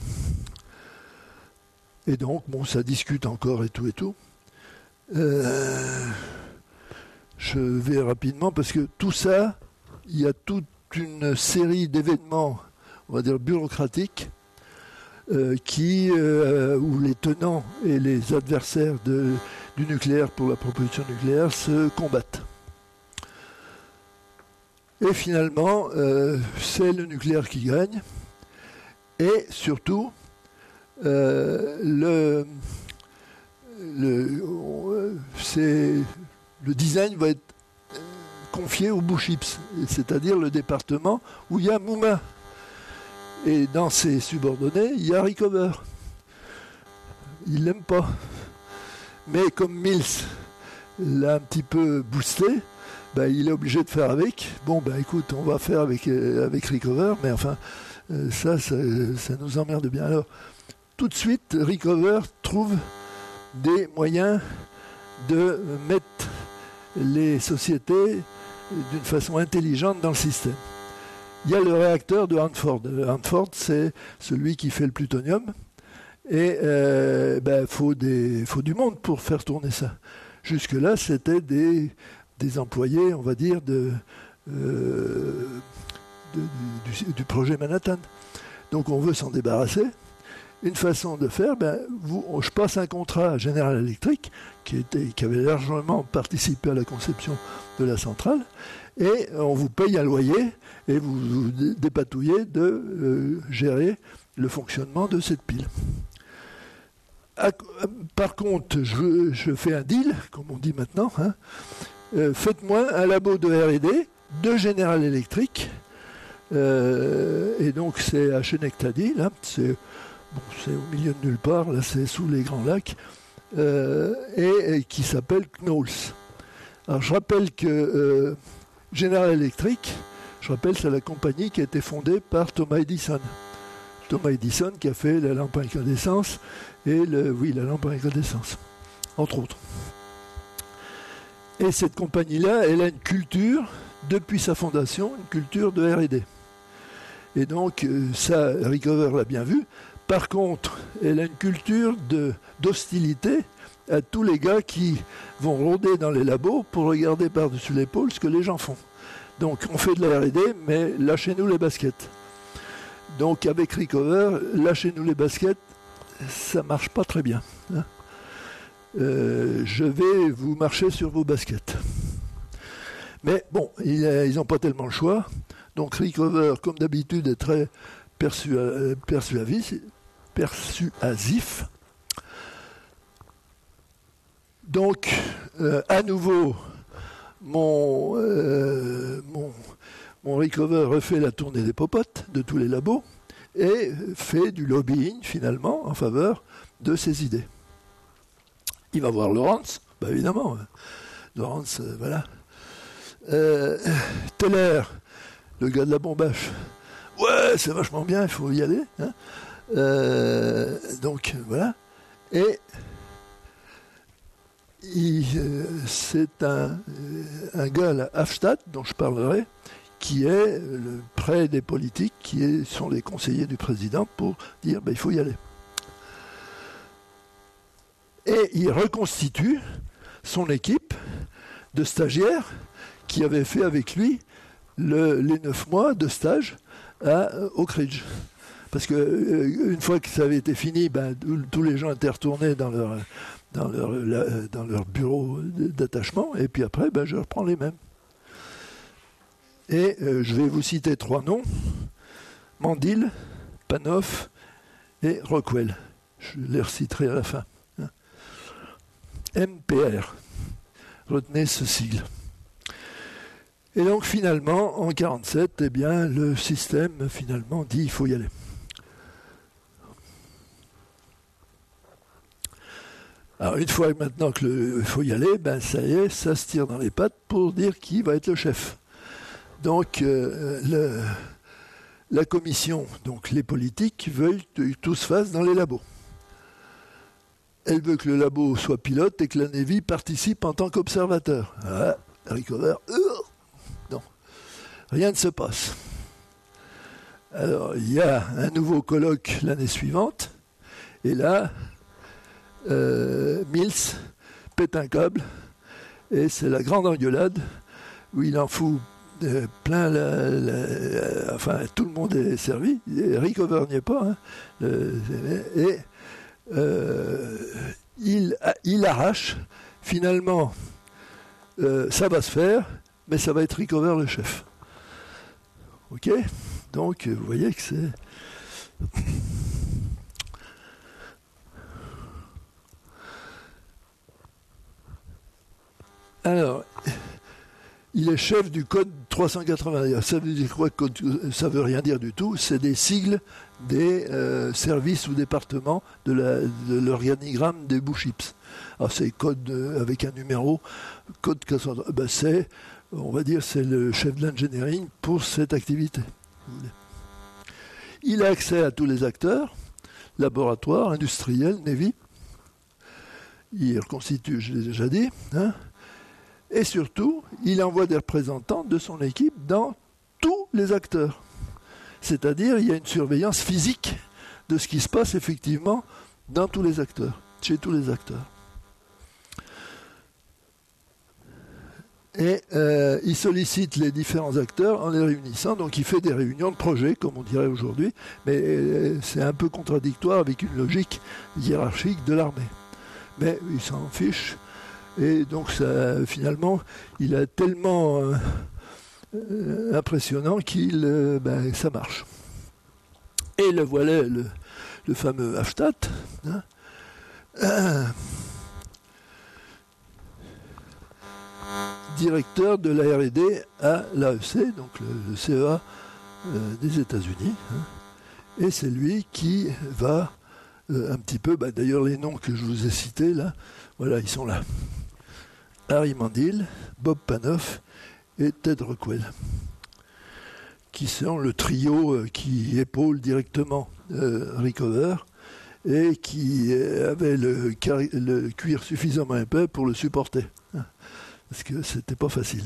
Et donc, bon, ça discute encore et tout et tout. Euh, je vais rapidement, parce que tout ça, il y a toute une série d'événements, on va dire bureaucratiques, euh, qui, euh, où les tenants et les adversaires de, du nucléaire pour la propulsion nucléaire se combattent. Et finalement, euh, c'est le nucléaire qui gagne. Et surtout, euh, le, le, c'est, le design va être confié au Bouchips, c'est-à-dire le département où il y a Mouma. Et dans ses subordonnés, il y a Rickover. Il l'aime pas. Mais comme Mills l'a un petit peu boosté, ben, il est obligé de faire avec. Bon, ben écoute, on va faire avec, euh, avec Rickover, mais enfin, euh, ça, ça, ça nous emmerde bien. Alors, tout de suite, Rickover trouve des moyens de mettre les sociétés d'une façon intelligente dans le système. Il y a le réacteur de Hanford. Hanford, c'est celui qui fait le plutonium. Et euh, ben, faut des, faut du monde pour faire tourner ça. Jusque-là, c'était des, des employés, on va dire, de, euh, de, du, du, du projet Manhattan. Donc on veut s'en débarrasser. Une façon de faire, ben, vous, je passe un contrat à General Electric, qui, était, qui avait largement participé à la conception de la centrale, et on vous paye un loyer, et vous vous dépatouillez de euh, gérer le fonctionnement de cette pile. À, par contre, je, je fais un deal, comme on dit maintenant, hein, euh, faites-moi un labo de R et D de General Electric, euh, et donc c'est à Schenectady, là, c'est... Bon, c'est au milieu de nulle part, là c'est sous les Grands Lacs, euh, et, et qui s'appelle Knowles. Alors je rappelle que euh, General Electric, je rappelle, c'est la compagnie qui a été fondée par Thomas Edison. Thomas Edison qui a fait la lampe à incandescence et le, oui, la lampe à incandescence, entre autres. Et cette compagnie-là, elle a une culture, depuis sa fondation, une culture de R et D. Et donc, ça, Rickover l'a bien vu. Par contre, elle a une culture de, d'hostilité à tous les gars qui vont rôder dans les labos pour regarder par-dessus l'épaule ce que les gens font. Donc, on fait de la R et D, mais lâchez-nous les baskets. Donc, avec Rickover, lâchez-nous les baskets, ça marche pas très bien. Hein. Euh, je vais vous marcher sur vos baskets. Mais bon, ils n'ont pas tellement le choix. Donc, Rickover, comme d'habitude, est très persua- persuasif. persuasif. Donc, euh, à nouveau, mon, euh, mon, mon Rickover refait la tournée des popotes de tous les labos et fait du lobbying, finalement, en faveur de ses idées. Il va voir Lawrence, bah évidemment. Lawrence, euh, voilà. Euh, Teller, le gars de la bombache. Ouais, c'est vachement bien, il faut y aller. Hein. Euh, donc voilà. Et il, euh, c'est un, un gars, là, Hafstad, dont je parlerai, qui est le, près des politiques, qui est, sont les conseillers du président pour dire ben, il faut y aller. Et il reconstitue son équipe de stagiaires qui avaient fait avec lui le, les neuf mois de stage à Oak Ridge. Parce que euh, une fois que ça avait été fini, ben, tous les gens étaient retournés dans leur, dans leur, la, dans leur bureau d'attachement, et puis après, ben, je reprends les mêmes. Et euh, je vais vous citer trois noms, Mandil, Panoff et Rockwell. Je les reciterai à la fin. M P R. Retenez ce sigle. Et donc finalement, en mille neuf cent quarante-sept, eh bien, le système finalement dit il faut y aller. Alors une fois maintenant qu'il faut y aller, ben ça y est, ça se tire dans les pattes pour dire qui va être le chef. Donc euh, le, la commission, donc les politiques, veulent que tout se fasse dans les labos. elle veut que le labo soit pilote et que la Navy participe en tant qu'observateur. Ah, Rickover, euh, non, rien ne se passe. Alors, il y a un nouveau colloque l'année suivante, et là, euh, Mills pète un câble, et c'est la grande engueulade, où il en fout euh, plein, la, la, enfin, tout le monde est servi, et Rickover n'y est pas, hein, le, et euh, il, il arrache, finalement, euh, ça va se faire, mais ça va être Rickover le chef. Ok ? Donc, vous voyez que c'est... Alors, il est chef du code trois cent quatre-vingt-dix. Ça veut dire quoi? Ça veut rien dire du tout. C'est des sigles des euh, services ou départements de, la, de l'organigramme des Boo-Ships. Alors, c'est code euh, avec un numéro. Code quatre cent quatre-vingt-dix. Ben, c'est, on va dire, c'est le chef de l'engineering pour cette activité. Il a accès à tous les acteurs, laboratoires, industriels, Navy. Il reconstitue, je l'ai déjà dit. Hein. Et surtout, il envoie des représentants de son équipe dans tous les acteurs. C'est-à-dire, il y a une surveillance physique de ce qui se passe effectivement dans tous les acteurs, chez tous les acteurs. Et euh, il sollicite les différents acteurs en les réunissant, donc il fait des réunions de projet, comme on dirait aujourd'hui, mais euh, c'est un peu contradictoire avec une logique hiérarchique de l'armée. Mais il s'en fiche, et donc ça, finalement, il est tellement euh, euh, impressionnant qu'il, euh, ben, ça marche. Et le voilà, le, le fameux Hafstadt, hein, euh, directeur de la R et D à l'A E C, donc le, le C E A euh, des États-Unis. Hein. Et c'est lui qui va euh, un petit peu, bah, d'ailleurs les noms que je vous ai cités là, voilà, ils sont là. Harry Mandel, Bob Panoff et Ted Rockwell, qui sont le trio euh, qui épaule directement euh, Rickover et qui euh, avait le, le cuir suffisamment épais pour le supporter. Hein. Parce que c'était pas facile.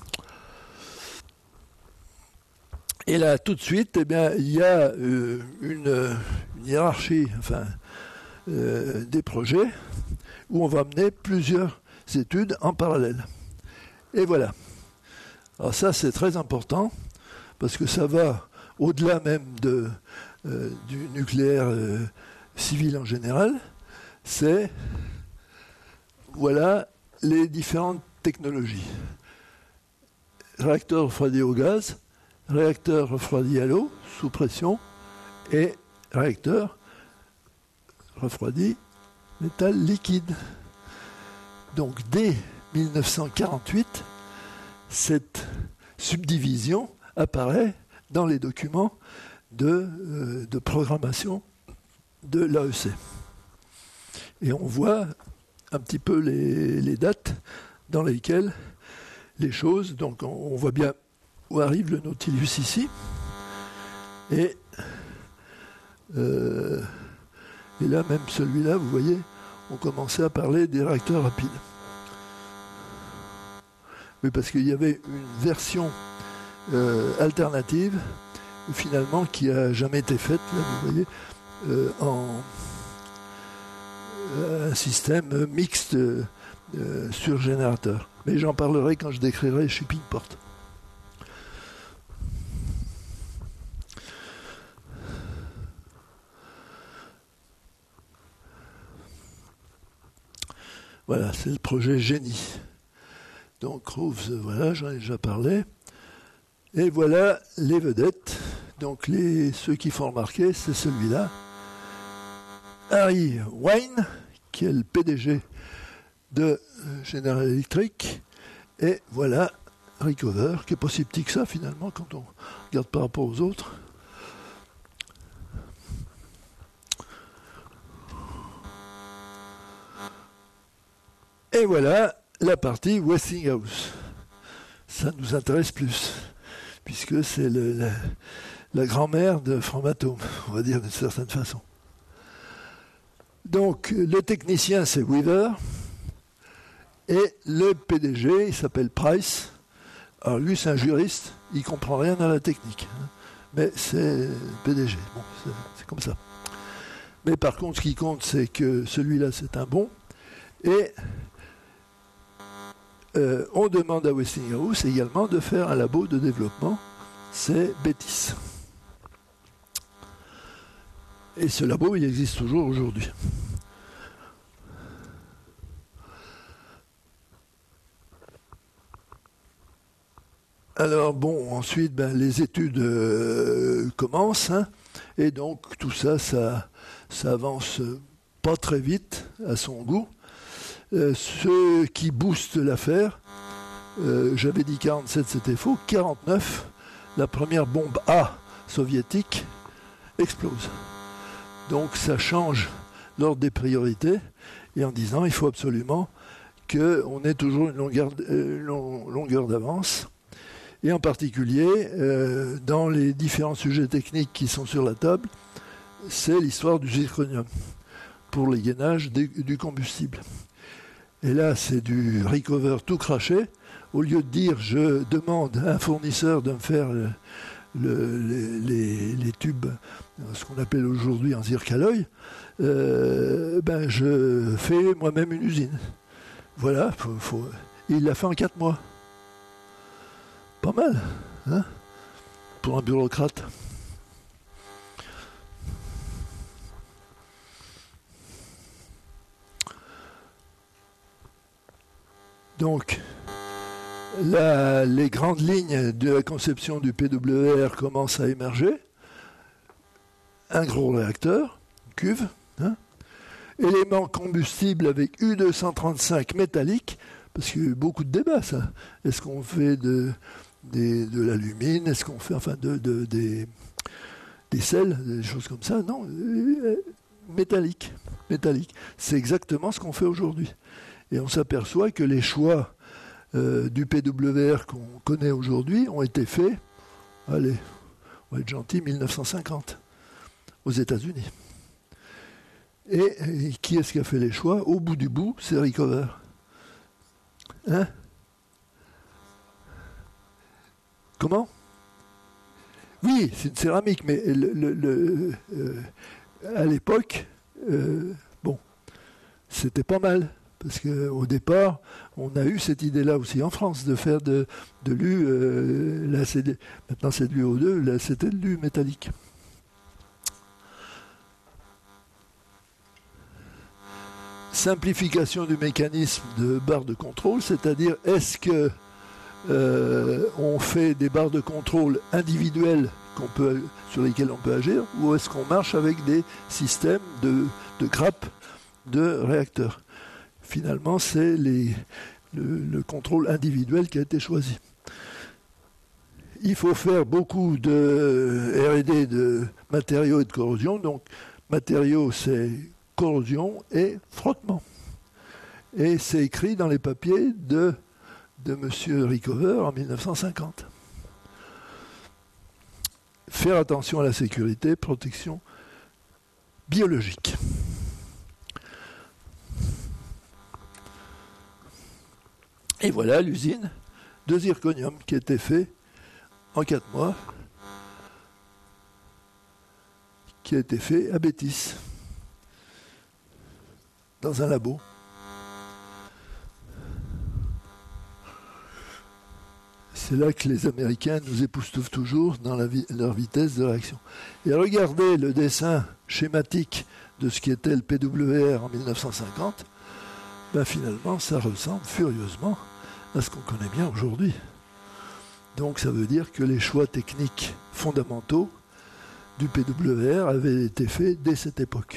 Et là, tout de suite, eh bien, il y a euh, une, une hiérarchie, enfin, euh, des projets où on va mener plusieurs études en parallèle. Et voilà. Alors ça, c'est très important parce que ça va au-delà même de, euh, du nucléaire euh, civil en général. C'est, voilà, les différentes technologies. Réacteur refroidi au gaz, réacteur refroidi à l'eau sous pression et réacteur refroidi métal liquide. Donc dès mille neuf cent quarante-huit, cette subdivision apparaît dans les documents de, euh, de programmation de l'A E C. Et on voit un petit peu les, les dates dans lesquelles les choses, donc on, on voit bien où arrive le Nautilus ici, et, euh, et là même celui-là, vous voyez, on commençait à parler des réacteurs rapides. Oui, parce qu'il y avait une version euh, alternative, finalement, qui n'a jamais été faite, là, vous voyez, euh, en euh, un système mixte euh, euh, sur générateur. Mais j'en parlerai quand je décrirai Shipping Port. Voilà, c'est le projet Génie. Donc, Roves, voilà, j'en ai déjà parlé. Et voilà les vedettes. Donc, les, ceux qui font remarquer, c'est celui-là. Harry Wine, qui est le P D G de General Electric. Et voilà Rickover, qui n'est pas si petit que ça, finalement, quand on regarde par rapport aux autres. Et voilà la partie Westinghouse. Ça nous intéresse plus, puisque c'est le, la, la grand-mère de Framatome, on va dire d'une certaine façon. Donc, le technicien, c'est Weaver. Et le P D G, il s'appelle Price. Alors, lui, c'est un juriste. Il ne comprend rien à la technique. Hein. Mais c'est P D G. Bon, c'est, c'est comme ça. Mais par contre, ce qui compte, c'est que celui-là, c'est un bon. Et euh, on demande à Westinghouse également de faire un labo de développement. C'est Bettis. Et ce labo, il existe toujours aujourd'hui. Alors bon, ensuite, ben, les études euh, commencent. Hein, et donc, tout ça, ça, ça avance pas très vite à son goût. Euh, ce qui booste l'affaire, euh, j'avais dit quarante-sept, c'était faux. quarante-neuf, la première bombe A soviétique explose. Donc ça change l'ordre des priorités, et en disant il faut absolument qu'on ait toujours une longueur, euh, long, longueur d'avance, et en particulier euh, dans les différents sujets techniques qui sont sur la table, c'est l'histoire du zirconium pour le gainage des, du combustible. Et là, c'est du recover tout craché. Au lieu de dire je demande à un fournisseur de me faire le, le, les, les, les tubes, ce qu'on appelle aujourd'hui en zircaloy, euh, ben je fais moi-même une usine. Voilà, faut, faut... il l'a fait en quatre mois. Pas mal, hein, pour un bureaucrate. Donc, la, les grandes lignes de la conception du P W R commencent à émerger. Un gros réacteur, une cuve, hein, élément combustible avec U deux cent trente-cinq métallique, parce qu'il y a eu beaucoup de débats, ça. Est-ce qu'on fait de, de, de l'alumine, est-ce qu'on fait enfin de, de, des, des sels, des choses comme ça? Non, métallique. métallique. C'est exactement ce qu'on fait aujourd'hui. Et on s'aperçoit que les choix euh, du P W R qu'on connaît aujourd'hui ont été faits, allez, on va être gentil, mille neuf cent cinquante, aux États-Unis. Et, et qui est-ce qui a fait les choix? Au bout du bout, c'est Recover. Hein? Comment? Oui, c'est une céramique, mais le, le, le, euh, à l'époque, euh, bon, c'était pas mal. Parce qu'au départ, on a eu cette idée-là aussi en France, de faire de, de l'U, euh, là c'est de, maintenant c'est de l'U O deux, là c'était de l'U métallique. Simplification du mécanisme de barre de contrôle, c'est-à-dire est-ce que euh, on fait des barres de contrôle individuelles qu'on peut, sur lesquelles on peut agir, ou est-ce qu'on marche avec des systèmes de, de grappes de réacteurs? Finalement, c'est les, le, le contrôle individuel qui a été choisi. Il faut faire beaucoup de R et D de matériaux et de corrosion. Donc, matériaux, c'est corrosion et frottement. Et c'est écrit dans les papiers de, de M. Recover en mille neuf cent cinquante. Faire attention à la sécurité, protection biologique. Et voilà l'usine de zirconium qui a été faite en quatre mois, qui a été fait à Bettis, dans un labo. C'est là que les Américains nous époustouflent toujours dans la vi- leur vitesse de réaction. Et regardez le dessin schématique de ce qui était le P W R en mille neuf cent cinquante, ben finalement ça ressemble furieusement à ce qu'on connaît bien aujourd'hui. Donc ça veut dire que les choix techniques fondamentaux du P W R avaient été faits dès cette époque.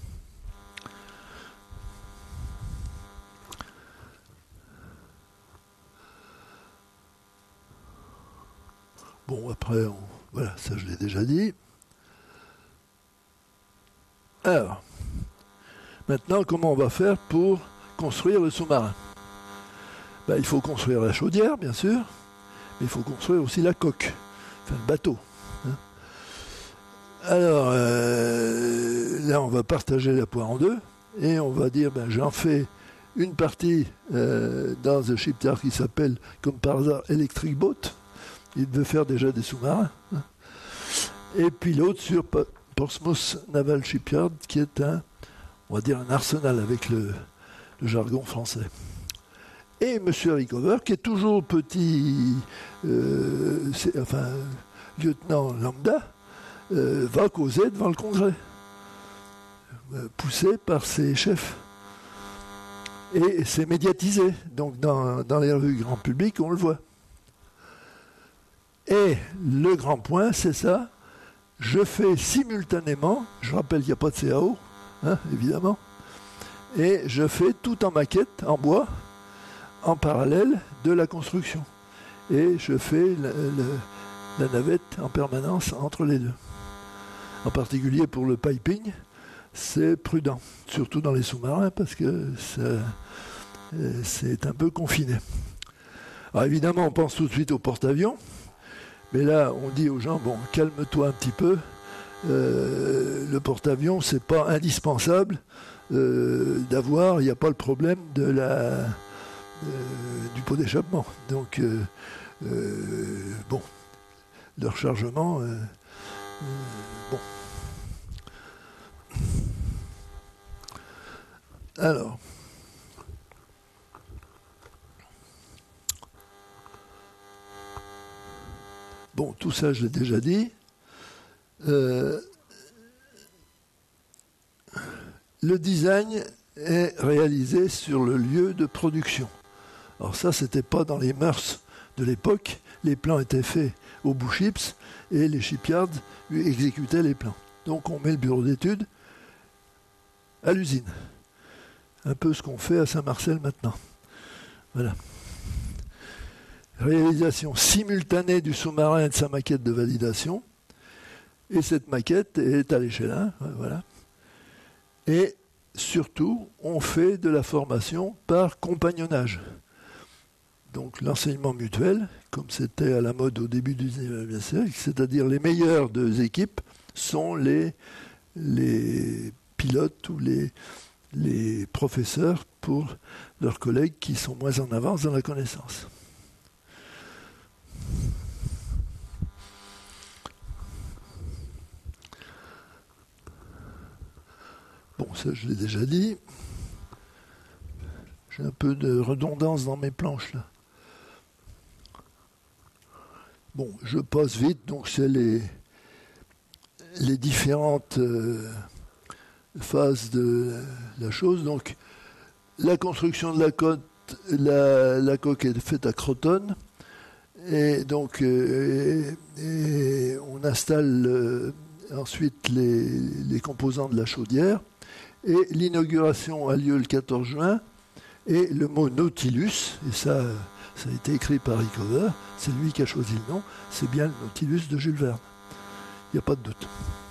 Bon, après, on, voilà, ça je l'ai déjà dit. Alors, maintenant, comment on va faire pour construire le sous-marin? Ben, il faut construire la chaudière, bien sûr, mais il faut construire aussi la coque, enfin le bateau. Hein. Alors, euh, là, on va partager la poire en deux. et on va dire, ben, j'en fais une partie euh, dans un shipyard qui s'appelle, comme par hasard, Electric Boat. Il veut faire déjà des sous-marins. Et puis l'autre sur Portsmouth Naval Shipyard, qui est un, on va dire, un arsenal avec le, le jargon français. Et M. Rickover, qui est toujours petit, euh, enfin, lieutenant lambda, euh, va causer devant le Congrès, euh, poussé par ses chefs. Et c'est médiatisé, donc dans, dans les revues grand public, on le voit. Et le grand point, c'est ça, je fais simultanément, je rappelle qu'il n'y a pas de C A O, hein, évidemment, et je fais tout en maquette, en bois, en parallèle de la construction. Et je fais la, la, la navette en permanence entre les deux. En particulier pour le piping, c'est prudent, surtout dans les sous-marins, parce que ça, c'est un peu confiné. Alors évidemment, on pense tout de suite au porte-avions, mais là, on dit aux gens, bon, calme-toi un petit peu, euh, le porte-avions, c'est pas indispensable euh, d'avoir, il n'y a pas le problème de la, euh, du pot d'échappement. Donc, euh, euh, bon, le rechargement, euh, euh, bon. Alors, bon, tout ça, je l'ai déjà dit. Euh, le design est réalisé sur le lieu de production. Alors ça, c'était pas dans les mœurs de l'époque. Les plans étaient faits au Buships et les shipyards exécutaient les plans. Donc on met le bureau d'études à l'usine. Un peu ce qu'on fait à Saint-Marcel maintenant. Voilà. Réalisation simultanée du sous-marin et de sa maquette de validation. Et cette maquette est à l'échelle un. Voilà. Et surtout, on fait de la formation par compagnonnage. Donc l'enseignement mutuel, comme c'était à la mode au début du dix-neuvième siècle, c'est-à-dire les meilleures deux équipes sont les, les pilotes ou les, les professeurs pour leurs collègues qui sont moins en avance dans la connaissance. Bon, ça je l'ai déjà dit. J'ai un peu de redondance dans mes planches là. Bon, je passe vite, donc c'est les, les différentes euh, phases de la chose. Donc, la construction de la coque, la, la coque est faite à Croton, et donc euh, et, et on installe euh, ensuite les, les composants de la chaudière, et l'inauguration a lieu le quatorze juin, et le mot Nautilus, et ça, ça a été écrit par Rickover, c'est lui qui a choisi le nom, c'est bien le Nautilus de Jules Verne. Il n'y a pas de doute.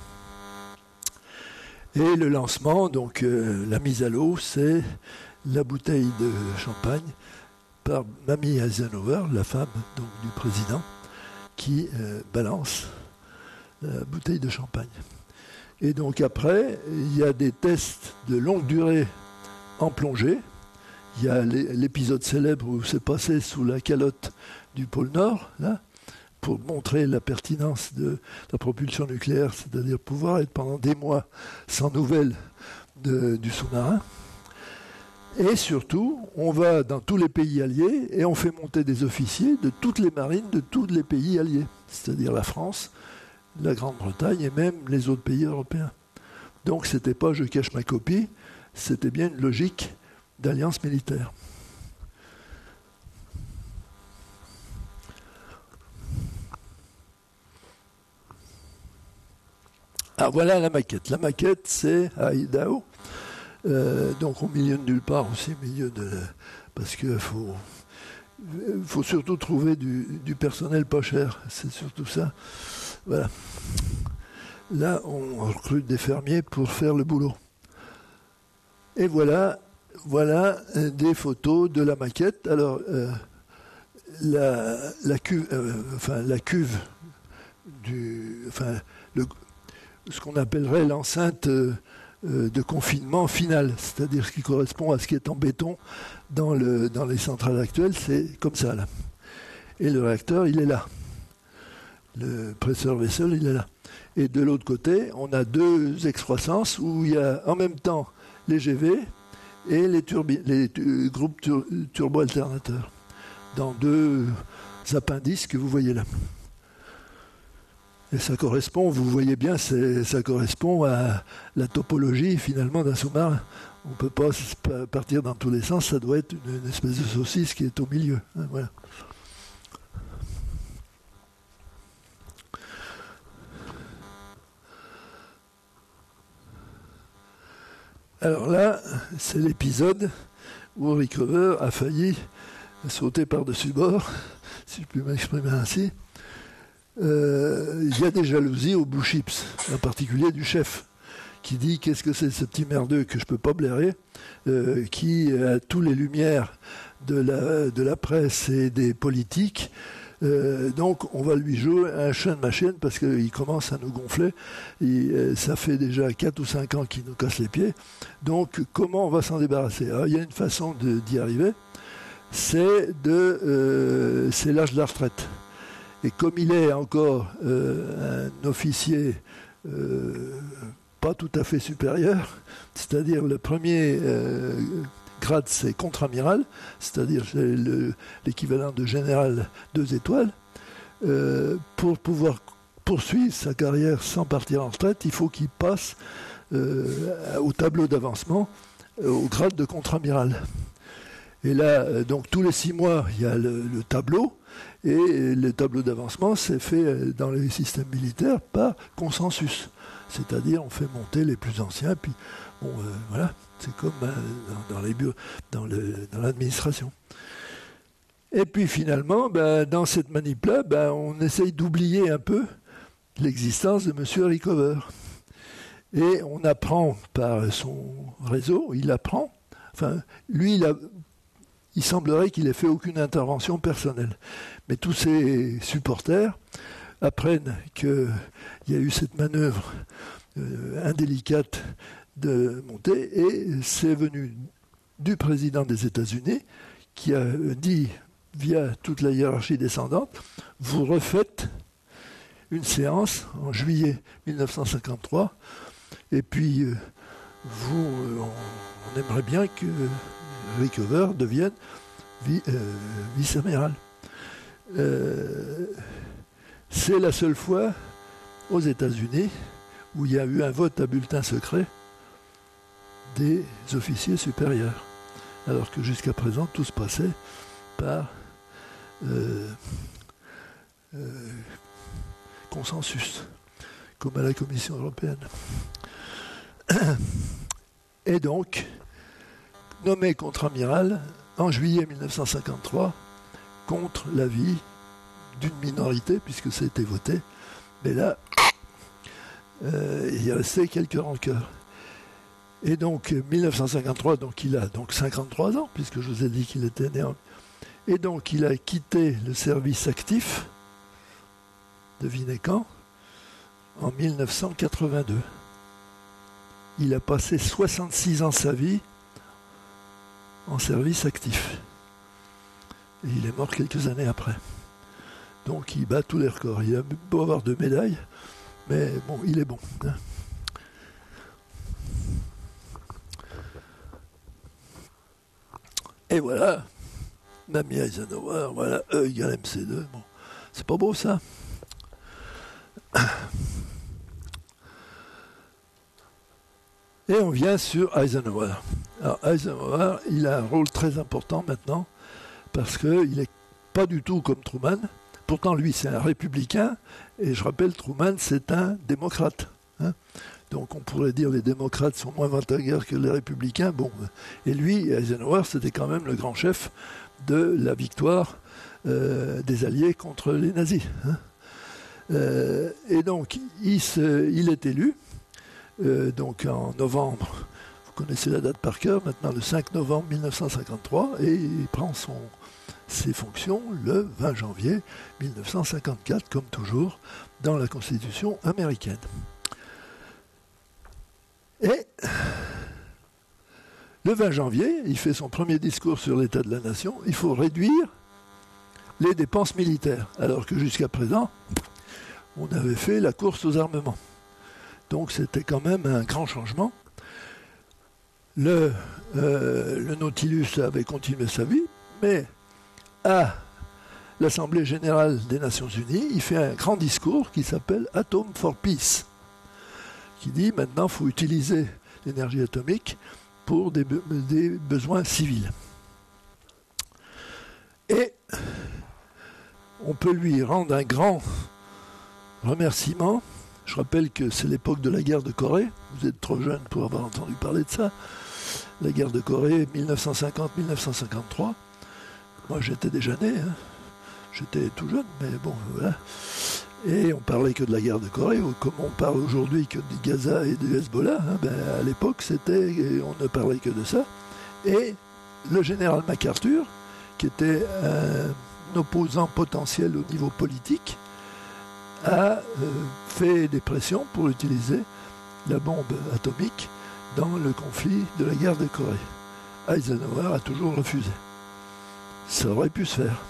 Et le lancement, donc euh, la mise à l'eau, c'est la bouteille de champagne par Mamie Eisenhower, la femme donc, du président, qui euh, balance la bouteille de champagne. Et donc après, il y a des tests de longue durée en plongée. Il y a l'épisode célèbre où c'est passé sous la calotte du pôle Nord, là, pour montrer la pertinence de la propulsion nucléaire, c'est-à-dire pouvoir être pendant des mois sans nouvelles de, du sous-marin. Et surtout, on va dans tous les pays alliés et on fait monter des officiers de toutes les marines de tous les pays alliés, c'est-à-dire la France, la Grande-Bretagne et même les autres pays européens. Donc c'était pas je cache ma copie, c'était bien une logique d'alliance militaire. Alors voilà la maquette. La maquette, c'est à Idaho, euh, donc au milieu de nulle part aussi, au milieu de... Parce qu'il faut, faut surtout trouver du, du personnel pas cher, c'est surtout ça. Voilà. Là, on recrute des fermiers pour faire le boulot. Et voilà, voilà des photos de la maquette. Alors, euh, la, la cuve, euh, enfin la cuve du, enfin le, ce qu'on appellerait l'enceinte euh, euh, de confinement final, c'est-à-dire ce qui correspond à ce qui est en béton dans, le, dans les centrales actuelles, c'est comme ça là. Et le réacteur, il est là. Le presseur vessel, il est là. Et de l'autre côté, on a deux excroissances où il y a en même temps les G V et les, turbi- les tu- groupes tur- turbo-alternateurs dans deux appendices que vous voyez là. Et ça correspond, vous voyez bien, c'est, ça correspond à la topologie finalement d'un sous-marin. On ne peut pas partir dans tous les sens, ça doit être une, une espèce de saucisse qui est au milieu. Hein, voilà. Alors là, c'est l'épisode où Rickover a failli sauter par-dessus bord, si je puis m'exprimer ainsi. Euh, il y a des jalousies au Blue Chips, en particulier du chef, qui dit qu'est-ce que c'est ce petit merdeux que je ne peux pas blairer, euh, qui a tous les lumières de la, de la presse et des politiques. Euh, donc on va lui jouer un chien de machine parce qu'il commence à nous gonfler. Et, euh, ça fait déjà quatre ou cinq ans qu'il nous casse les pieds. Donc comment on va s'en débarrasser? Alors, il y a une façon de, d'y arriver, c'est, de, euh, c'est l'âge de la retraite. Et comme il est encore euh, un officier euh, pas tout à fait supérieur, c'est-à-dire le premier euh, grade c'est contre-amiral, c'est-à-dire c'est le, l'équivalent de général deux étoiles, euh, pour pouvoir poursuivre sa carrière sans partir en retraite, il faut qu'il passe euh, au tableau d'avancement euh, au grade de contre-amiral. Et là, euh, donc tous les six mois, il y a le, le tableau, et le tableau d'avancement, c'est fait dans les systèmes militaires par consensus. C'est-à-dire, on fait monter les plus anciens, puis bon, euh, voilà, c'est comme euh, dans, dans, les bureaux, dans, le, dans l'administration. Et puis finalement, ben, dans cette manip-là, ben, on essaye d'oublier un peu l'existence de M. Rickover. Et on apprend par son réseau, il apprend, enfin, lui, il a... il semblerait qu'il n'ait fait aucune intervention personnelle. Mais tous ses supporters apprennent qu'il y a eu cette manœuvre euh, indélicate de monter, et c'est venu du président des États-Unis qui a dit, via toute la hiérarchie descendante, vous refaites une séance en juillet dix-neuf cent cinquante-trois, et puis euh, vous, euh, on, on aimerait bien que Rickover devienne vi, euh, vice-amiral. Euh, c'est la seule fois aux États-Unis où il y a eu un vote à bulletin secret des officiers supérieurs, alors que jusqu'à présent tout se passait par euh, euh, consensus, comme à la Commission européenne. Et donc, nommé contre-amiral en juillet dix-neuf cent cinquante-trois, contre l'avis d'une minorité, puisque ça a été voté. Mais là, euh, il y a resté quelques rancœurs. Et donc, dix-neuf cent cinquante-trois, donc il a donc cinquante-trois ans, puisque je vous ai dit qu'il était né en... Et donc, il a quitté le service actif, devinez quand, en dix-neuf cent quatre-vingt-deux. Il a passé soixante-six ans de sa vie en service actif. Et il est mort quelques années après. Donc il bat tous les records. Il a beau avoir deux médailles, mais bon, il est bon. Hein. Et voilà, Mamie Eisenhower, voilà, E égale M C deux. Bon, c'est pas beau ça. Et on vient sur Eisenhower. Alors Eisenhower, il a un rôle très important maintenant, parce qu'il n'est pas du tout comme Truman. Pourtant, lui, c'est un républicain, et je rappelle, Truman, c'est un démocrate. Hein. Donc on pourrait dire les démocrates sont moins vantageurs que les républicains. Bon, et lui, Eisenhower, c'était quand même le grand chef de la victoire euh, des Alliés contre les nazis. Hein. Euh, et donc, il, se, il est élu, euh, donc en novembre, vous connaissez la date par cœur, maintenant le cinq novembre dix-neuf cent cinquante-trois, et il prend son, ses fonctions le vingt janvier dix-neuf cent cinquante-quatre, comme toujours, dans la Constitution américaine. Et le vingt janvier, il fait son premier discours sur l'état de la nation. Il faut réduire les dépenses militaires, alors que jusqu'à présent, on avait fait la course aux armements. Donc c'était quand même un grand changement. Le, euh, le Nautilus avait continué sa vie, mais à l'Assemblée générale des Nations unies, il fait un grand discours qui s'appelle Atom for Peace, qui dit maintenant il faut utiliser l'énergie atomique pour des, be- des besoins civils. Et on peut lui rendre un grand remerciement. Je rappelle que c'est l'époque de la guerre de Corée. Vous êtes trop jeune pour avoir entendu parler de ça. La guerre de Corée, dix-neuf cent cinquante à dix-neuf cent cinquante-trois. Moi, j'étais déjà né. Hein. J'étais tout jeune, mais bon, voilà. Et on parlait que de la guerre de Corée, comme on parle aujourd'hui que du Gaza et du Hezbollah. Hein. Ben, à l'époque, c'était, on ne parlait que de ça. Et le général MacArthur, qui était un opposant potentiel au niveau politique, a euh, fait des pressions pour utiliser la bombe atomique dans le conflit de la guerre de Corée. Eisenhower a toujours refusé. Ça aurait pu se faire.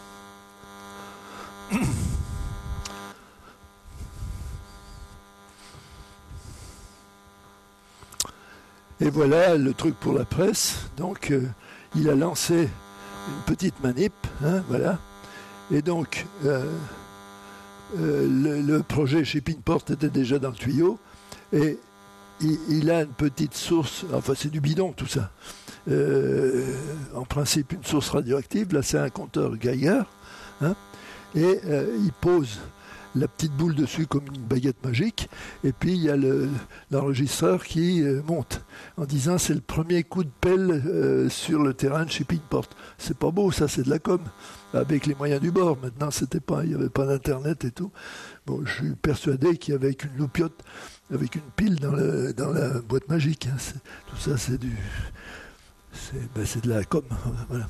Et voilà le truc pour la presse. Donc, euh, il a lancé une petite manip, hein, voilà. Et donc, euh, euh, le, le projet Shippingport était déjà dans le tuyau. Et il, il a une petite source, enfin c'est du bidon tout ça. Euh, en principe, une source radioactive. Là, c'est un compteur Geiger. Hein, et euh, il pose la petite boule dessus comme une baguette magique, et puis il y a le, l'enregistreur qui euh, monte en disant c'est le premier coup de pelle euh, sur le terrain de Shippingport. C'est pas beau, ça, c'est de la com, avec les moyens du bord. Maintenant, c'était pas, il n'y avait pas d'internet et tout. Bon, je suis persuadé qu'il y avait une loupiote avec une pile dans, le, dans la boîte magique. Hein. C'est, tout ça, c'est du, c'est, ben, c'est de la com. Voilà.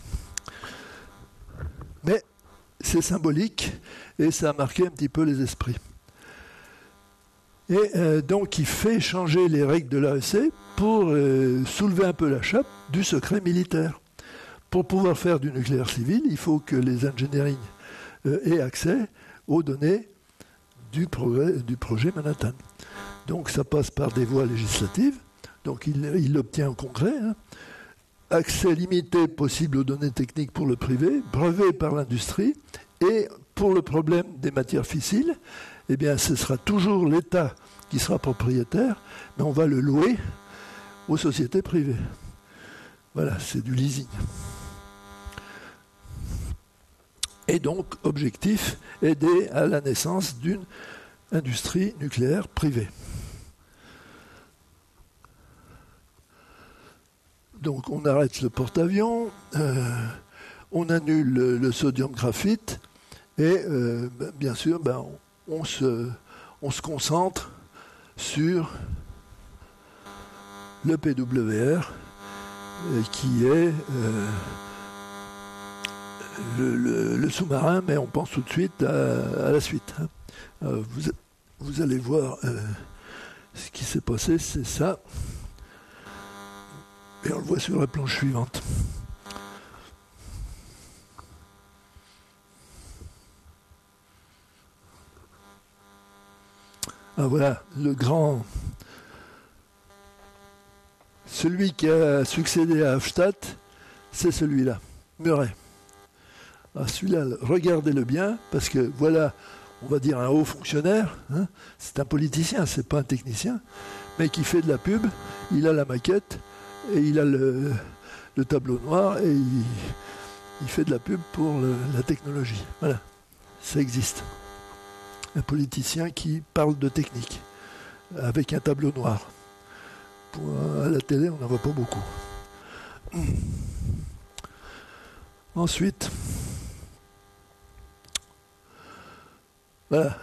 Mais c'est symbolique et ça a marqué un petit peu les esprits. Et euh, donc il fait changer les règles de l'A E C pour euh, soulever un peu la chape du secret militaire. Pour pouvoir faire du nucléaire civil, il faut que les engineering euh, aient accès aux données du, progrès, du projet Manhattan. Donc ça passe par des voies législatives, donc il, il l'obtient au Congrès, hein. Accès limité possible aux données techniques pour le privé, brevet par l'industrie, et pour le problème des matières fissiles, eh bien, ce sera toujours l'État qui sera propriétaire, mais on va le louer aux sociétés privées. Voilà, c'est du leasing. Et donc, objectif, aider à la naissance d'une industrie nucléaire privée. Donc on arrête le porte-avions, euh, on annule le, le sodium graphite et euh, ben, bien sûr ben, on, on, se, on se concentre sur le P W R euh, qui est euh, le, le, le sous-marin, mais on pense tout de suite à, à la suite. Hein. Euh, vous, vous allez voir euh, ce qui s'est passé, c'est ça. Et on le voit sur la planche suivante. Ah voilà, le grand... Celui qui a succédé à Hofstadt, c'est celui-là, Murray. Ah, celui-là, regardez-le bien, parce que voilà, on va dire un haut fonctionnaire, hein, c'est un politicien, c'est pas un technicien, mais qui fait de la pub, il a la maquette, et il a le, le tableau noir et il, il fait de la pub pour le, la technologie. Voilà, ça existe. Un politicien qui parle de technique avec un tableau noir. Pour, à la télé, on n'en voit pas beaucoup. Ensuite, voilà.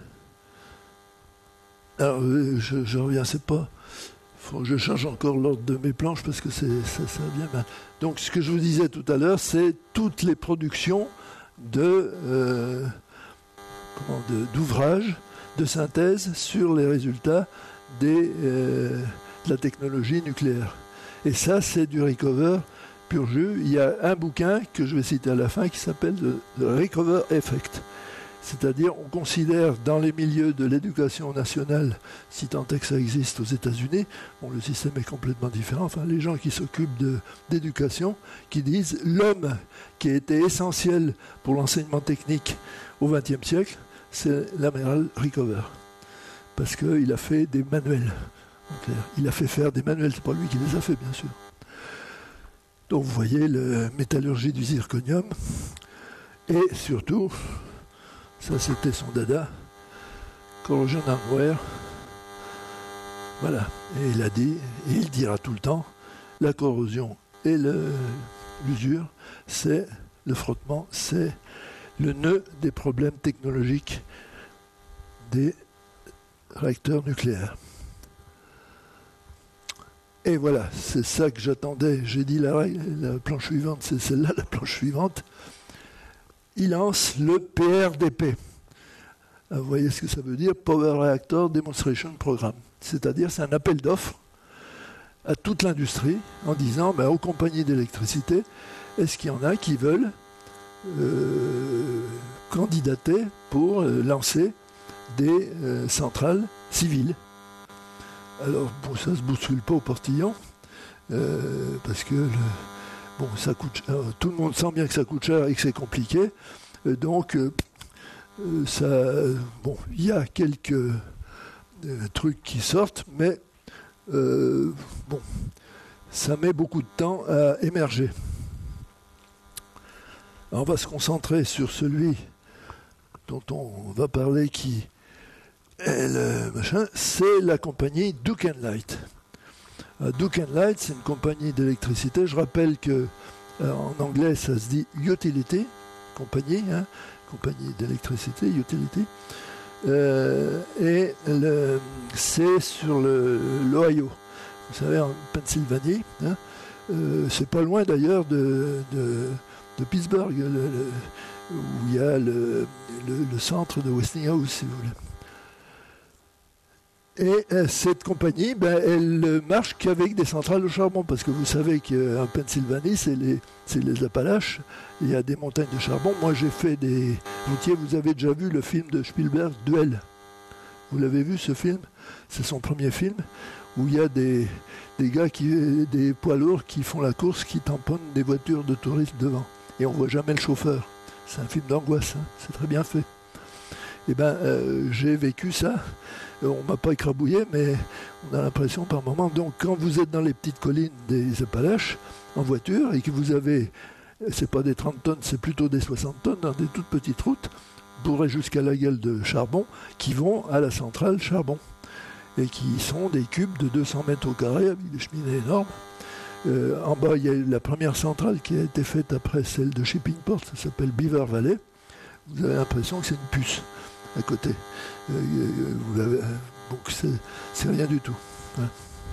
Alors, je, je reviens, c'est pas... Faut que je change encore l'ordre de mes planches parce que c'est, ça, ça vient mal. Donc, ce que je vous disais tout à l'heure, c'est toutes les productions de, euh, comment, de, d'ouvrages de synthèse sur les résultats des, euh, de la technologie nucléaire. Et ça, c'est du recover pur jus. Il y a un bouquin que je vais citer à la fin qui s'appelle le, le Recover Effect. C'est-à-dire, on considère dans les milieux de l'éducation nationale, si tant est que ça existe aux États-Unis, bon, le système est complètement différent, enfin, les gens qui s'occupent de, d'éducation, qui disent l'homme qui a été essentiel pour l'enseignement technique au vingtième siècle, c'est l'amiral Rickover. Parce qu'il a fait des manuels. Donc, il a fait faire des manuels, c'est pas lui qui les a fait, bien sûr. Donc, vous voyez, la métallurgie du zirconium, et surtout, ça, c'était son dada. Corrosion hardware. Voilà. Et il a dit, et il dira tout le temps, la corrosion et le, l'usure, c'est le frottement, c'est le nœud des problèmes technologiques des réacteurs nucléaires. Et voilà, c'est ça que j'attendais. J'ai dit la, la planche suivante, c'est celle-là, la planche suivante. Il lance le P R D P. Vous voyez ce que ça veut dire, Power Reactor Demonstration Program. C'est-à-dire, c'est un appel d'offres à toute l'industrie en disant ben, aux compagnies d'électricité, est-ce qu'il y en a qui veulent euh, candidater pour euh, lancer des euh, centrales civiles. Alors, bon, ça ne se bouscule pas au portillon, euh, parce que le, bon, ça coûte, euh, tout le monde sent bien que ça coûte cher et que c'est compliqué. Euh, donc, euh, ça, bon, il y a quelques euh, trucs qui sortent, mais euh, bon, ça met beaucoup de temps à émerger. Alors, on va se concentrer sur celui dont on va parler, qui est le machin, c'est la compagnie Duke and Light. Euh, Duke and Light, c'est une compagnie d'électricité. Je rappelle que euh, en anglais, ça se dit utility, compagnie, hein, compagnie d'électricité, utility. Euh, et le, c'est sur le, l'Ohio, vous savez, en Pennsylvanie. Hein, euh, c'est pas loin d'ailleurs de, de, de Pittsburgh, le, le, où il y a le, le, le centre de Westinghouse, si vous voulez. Et euh, cette compagnie, ben, elle marche qu'avec des centrales au charbon, parce que vous savez qu'en Pennsylvanie, c'est les, c'est les Appalaches, il y a des montagnes de charbon. Moi, j'ai fait des routiers. Vous avez déjà vu le film de Spielberg, Duel? Vous l'avez vu, ce film? C'est son premier film, où il y a des, des gars, qui, des poids lourds qui font la course, qui tamponnent des voitures de touristes devant. Et on ne voit jamais le chauffeur. C'est un film d'angoisse, hein, c'est très bien fait. Eh bien, euh, j'ai vécu ça. On ne m'a pas écrabouillé, mais on a l'impression par moment. Donc, quand vous êtes dans les petites collines des Appalaches, en voiture, et que vous avez, c'est pas des trente tonnes, c'est plutôt des soixante tonnes, dans des toutes petites routes, bourrées jusqu'à la gueule de charbon, qui vont à la centrale charbon, et qui sont des cubes de deux cents mètres au carré, avec des cheminées énormes. Euh, en bas, il y a la première centrale qui a été faite après celle de Shippingport, ça s'appelle Beaver Valley. Vous avez l'impression que c'est une puce à côté. Euh, vous avez, donc c'est, c'est rien du tout. Ouais.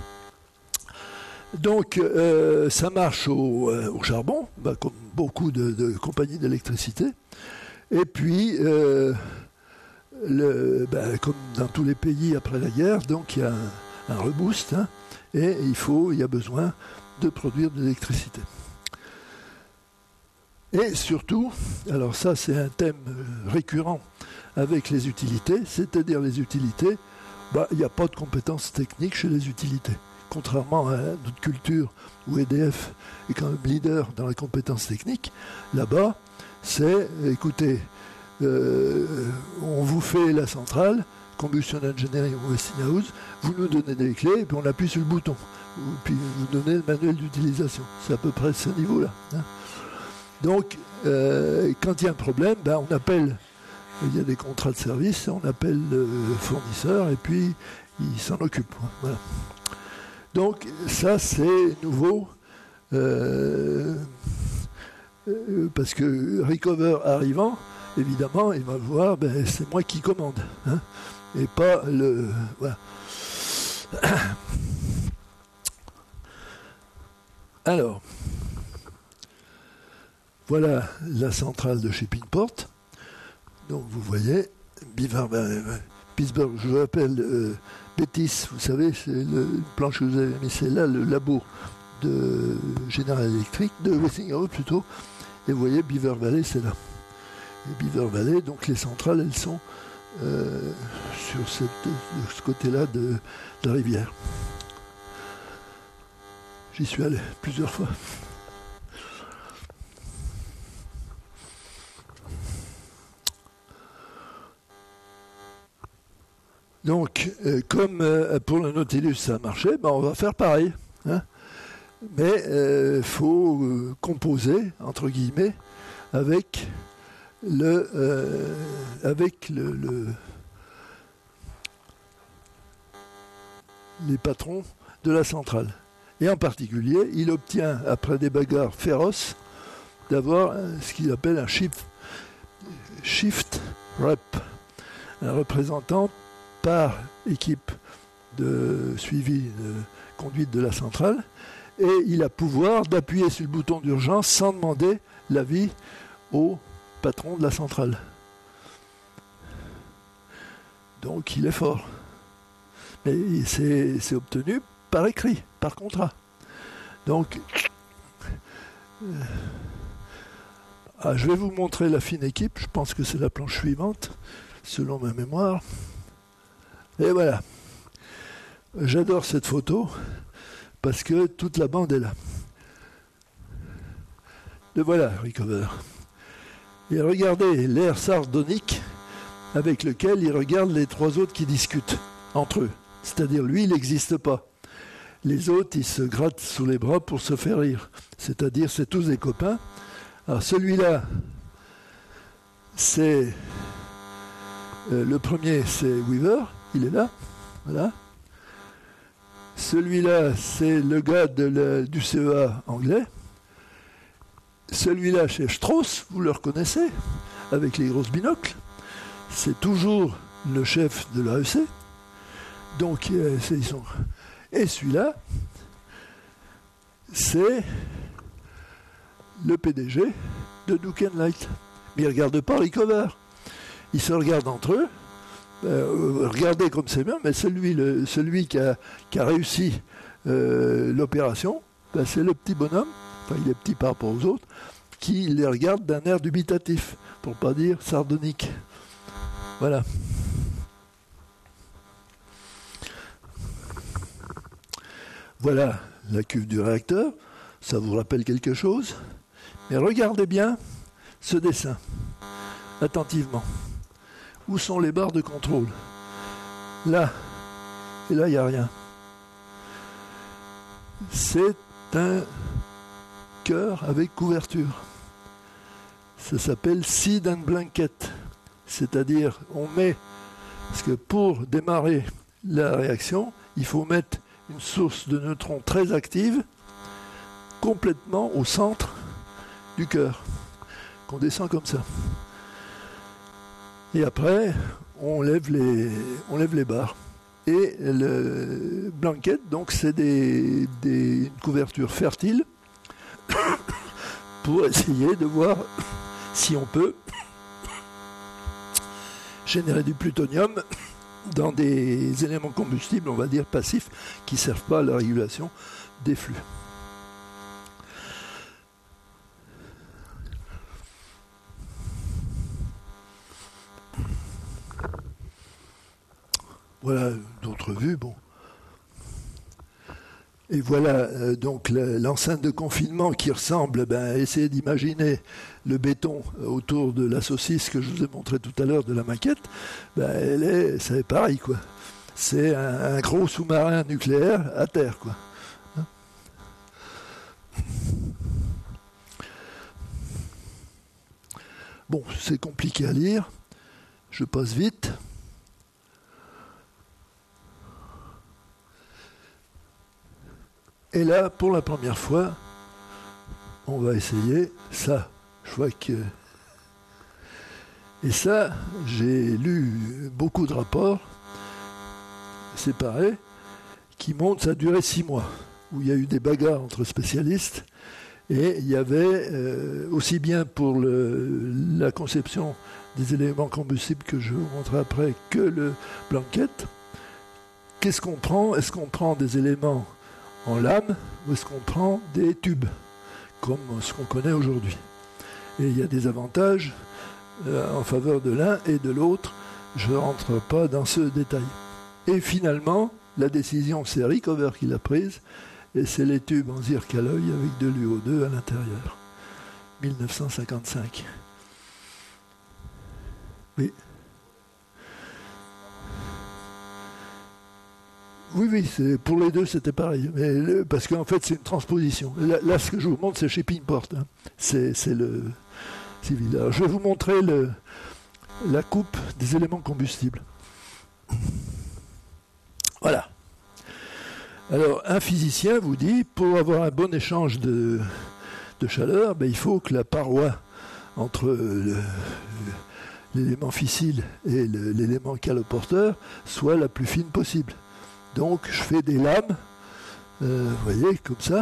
Donc euh, ça marche au, euh, au charbon, bah, comme beaucoup de, de compagnies d'électricité. Et puis, euh, le, bah, comme dans tous les pays après la guerre, donc il y a un, un reboost, hein, et il faut, il y a besoin de produire de l'électricité. Et surtout, alors ça c'est un thème récurrent avec les utilités, c'est-à-dire les utilités, bah, il n'y a pas de compétences techniques chez les utilités. Contrairement à notre culture où E D F est quand même leader dans la compétence technique, là-bas, c'est, écoutez, euh, on vous fait la centrale, Combustion Engineering ou Westinghouse, vous nous donnez des clés et puis on appuie sur le bouton. Puis vous donnez le manuel d'utilisation. C'est à peu près ce niveau-là. Hein. Donc, euh, quand il y a un problème, ben, on appelle, il y a des contrats de service, on appelle le fournisseur et puis il s'en occupe. Voilà. Donc, ça, c'est nouveau, euh, euh, parce que Recover arrivant, évidemment, il va voir, ben, c'est moi qui commande, hein, et pas le... Voilà. Alors... Voilà la centrale de Shippingport. Donc vous voyez, Beaver, Pittsburgh. Je vous rappelle, euh, Bettis, vous savez, c'est le planche que vous avez mis, c'est là le labo de General Electric, de Westinghouse plutôt. Et vous voyez, Beaver Valley, c'est là. Et Beaver Valley, donc les centrales, elles sont euh, sur cette, de ce côté-là de, de la rivière. J'y suis allé plusieurs fois. Donc, euh, comme euh, pour le Nautilus ça a marché, ben on va faire pareil. Hein. Mais il euh, faut euh, composer, entre guillemets, avec le, euh, avec le, le, les patrons de la centrale. Et en particulier, il obtient, après des bagarres féroces, d'avoir ce qu'il appelle un shift, shift rep, un représentant par équipe de suivi de conduite de la centrale, et il a pouvoir d'appuyer sur le bouton d'urgence sans demander l'avis au patron de la centrale. Donc il est fort. Mais c'est, c'est obtenu par écrit, par contrat. Donc, euh, ah, je vais vous montrer la fine équipe, je pense que c'est la planche suivante, selon ma mémoire. Et voilà. J'adore cette photo parce que toute la bande est là. Le voilà, Rickover. Et regardez l'air sardonique avec lequel il regarde les trois autres qui discutent entre eux. C'est-à-dire, lui, il n'existe pas. Les autres, ils se grattent sous les bras pour se faire rire. C'est-à-dire, c'est tous des copains. Alors, celui-là, c'est... Euh, le premier, c'est Weaver. Il est là, voilà. Celui-là, c'est le gars de la, du C E A anglais. Celui-là, c'est Strauss, vous le reconnaissez, avec les grosses binocles. C'est toujours le chef de l'A E C. Donc, euh, c'est, ils sont... Et celui-là, c'est le P D G de Duke and Light. Mais ils ne regardent pas Rickover. Ils se regardent entre eux. Euh, regardez comme c'est bien, mais celui, le, celui qui, a, qui a réussi euh, l'opération, ben c'est le petit bonhomme, enfin il est petit par rapport aux autres, qui les regarde d'un air dubitatif, pour ne pas dire sardonique. Voilà. Voilà la cuve du réacteur, ça vous rappelle quelque chose? Mais regardez bien ce dessin, attentivement. Où sont les barres de contrôle? Là. Et là, il n'y a rien. C'est un cœur avec couverture. Ça s'appelle seed and blanket. C'est-à-dire, on met... Parce que pour démarrer la réaction, il faut mettre une source de neutrons très active complètement au centre du cœur, qu'on descend comme ça. Et après, on lève les, on lève les barres. Et le blanket, donc, c'est des, des, une couverture fertile pour essayer de voir si on peut générer du plutonium dans des éléments combustibles, on va dire passifs, qui ne servent pas à la régulation des flux. Voilà d'autres vues, bon. Et voilà euh, donc le, l'enceinte de confinement qui ressemble, ben, essayez d'imaginer le béton autour de la saucisse que je vous ai montré tout à l'heure de la maquette, ben, elle est, c'est pareil, quoi. C'est un, un gros sous-marin nucléaire à terre, quoi. Hein? Bon, c'est compliqué à lire, je passe vite. Et là, pour la première fois, on va essayer ça. Je vois que... Et ça, j'ai lu beaucoup de rapports séparés qui montrent ça a duré six mois, où il y a eu des bagarres entre spécialistes, et il y avait, euh, aussi bien pour le, la conception des éléments combustibles que je vous montrerai après que le blanket. Qu'est-ce qu'on prend? Est-ce qu'on prend des éléments en lame ou est-ce qu'on prend des tubes, comme ce qu'on connaît aujourd'hui? Et il y a des avantages euh, en faveur de l'un et de l'autre. Je ne rentre pas dans ce détail. Et finalement, la décision, c'est Rickover qui l'a prise, et c'est les tubes en zircaloy avec de l'U O deux à l'intérieur. mille neuf cent cinquante-cinq. Oui. Oui, oui, c'est, pour les deux, c'était pareil. Mais le, parce qu'en fait, c'est une transposition. Là, là, ce que je vous montre, c'est Shippingport. Hein. C'est, c'est le civil. Alors, je vais vous montrer le, la coupe des éléments combustibles. Voilà. Alors, un physicien vous dit, pour avoir un bon échange de, de chaleur, ben, il faut que la paroi entre le, l'élément fissile et le, l'élément caloporteur soit la plus fine possible. Donc, je fais des lames, euh, vous voyez, comme ça.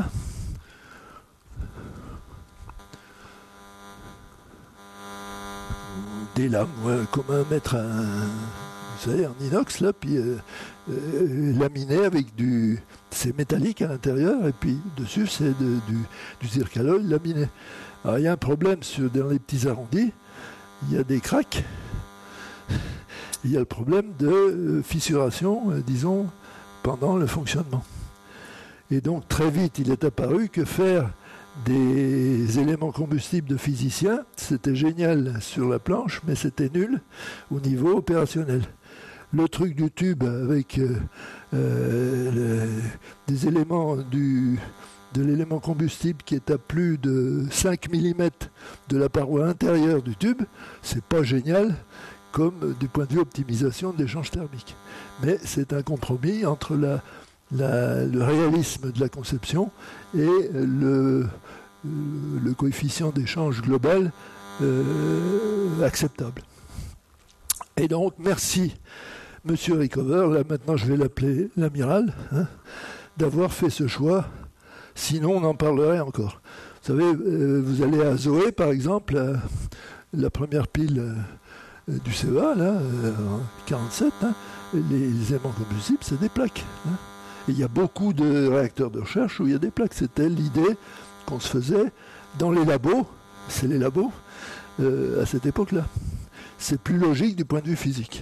Des lames, ouais, comme un mètre, un, vous savez, en inox, là, puis euh, euh, laminé avec du... C'est métallique à l'intérieur, et puis dessus, c'est de, du, du zircaloy laminé. Alors, il y a un problème sur, dans les petits arrondis, il y a des cracks, il y a le problème de euh, fissuration, euh, disons, pendant le fonctionnement. Et donc, très vite, il est apparu que faire des éléments combustibles de physiciens, c'était génial sur la planche, mais c'était nul au niveau opérationnel. Le truc du tube avec euh, euh, le, des éléments du, de l'élément combustible qui est à plus de cinq millimètres de la paroi intérieure du tube, c'est pas génial comme du point de vue optimisation de l'échange thermique. Mais c'est un compromis entre la, la, le réalisme de la conception et le, le coefficient d'échange global euh, acceptable. Et donc, merci, Monsieur Rickover, là maintenant je vais l'appeler l'amiral, hein, d'avoir fait ce choix, sinon on en parlerait encore. Vous savez, euh, vous allez à Zoé, par exemple, la, la première pile euh, du C E A, là, euh, quarante-sept, hein, les, les éléments combustibles, c'est des plaques. Hein. Et il y a beaucoup de réacteurs de recherche où il y a des plaques. C'était l'idée qu'on se faisait dans les labos, c'est les labos, euh, à cette époque-là. C'est plus logique du point de vue physique.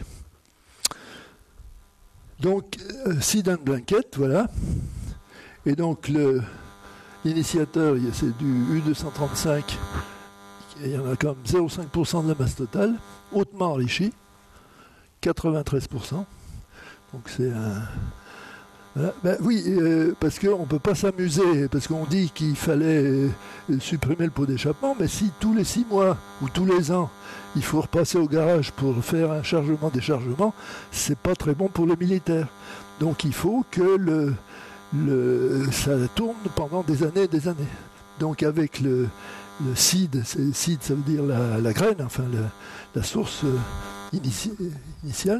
Donc, euh, seed and blanket, voilà. Et donc, le, l'initiateur, c'est du U deux cent trente-cinq, il y en a comme zéro virgule cinq pour cent de la masse totale, hautement enrichi, quatre-vingt-treize pour cent. Donc, c'est un... Voilà. Ben oui, euh, parce qu'on ne peut pas s'amuser, parce qu'on dit qu'il fallait euh, supprimer le pot d'échappement, mais si tous les six mois ou tous les ans, il faut repasser au garage pour faire un chargement-déchargement, c'est pas très bon pour les militaires. Donc il faut que le, le, ça tourne pendant des années et des années. Donc avec le, le seed, c'est, seed ça veut dire la, la graine, enfin la, la source initie, initiale,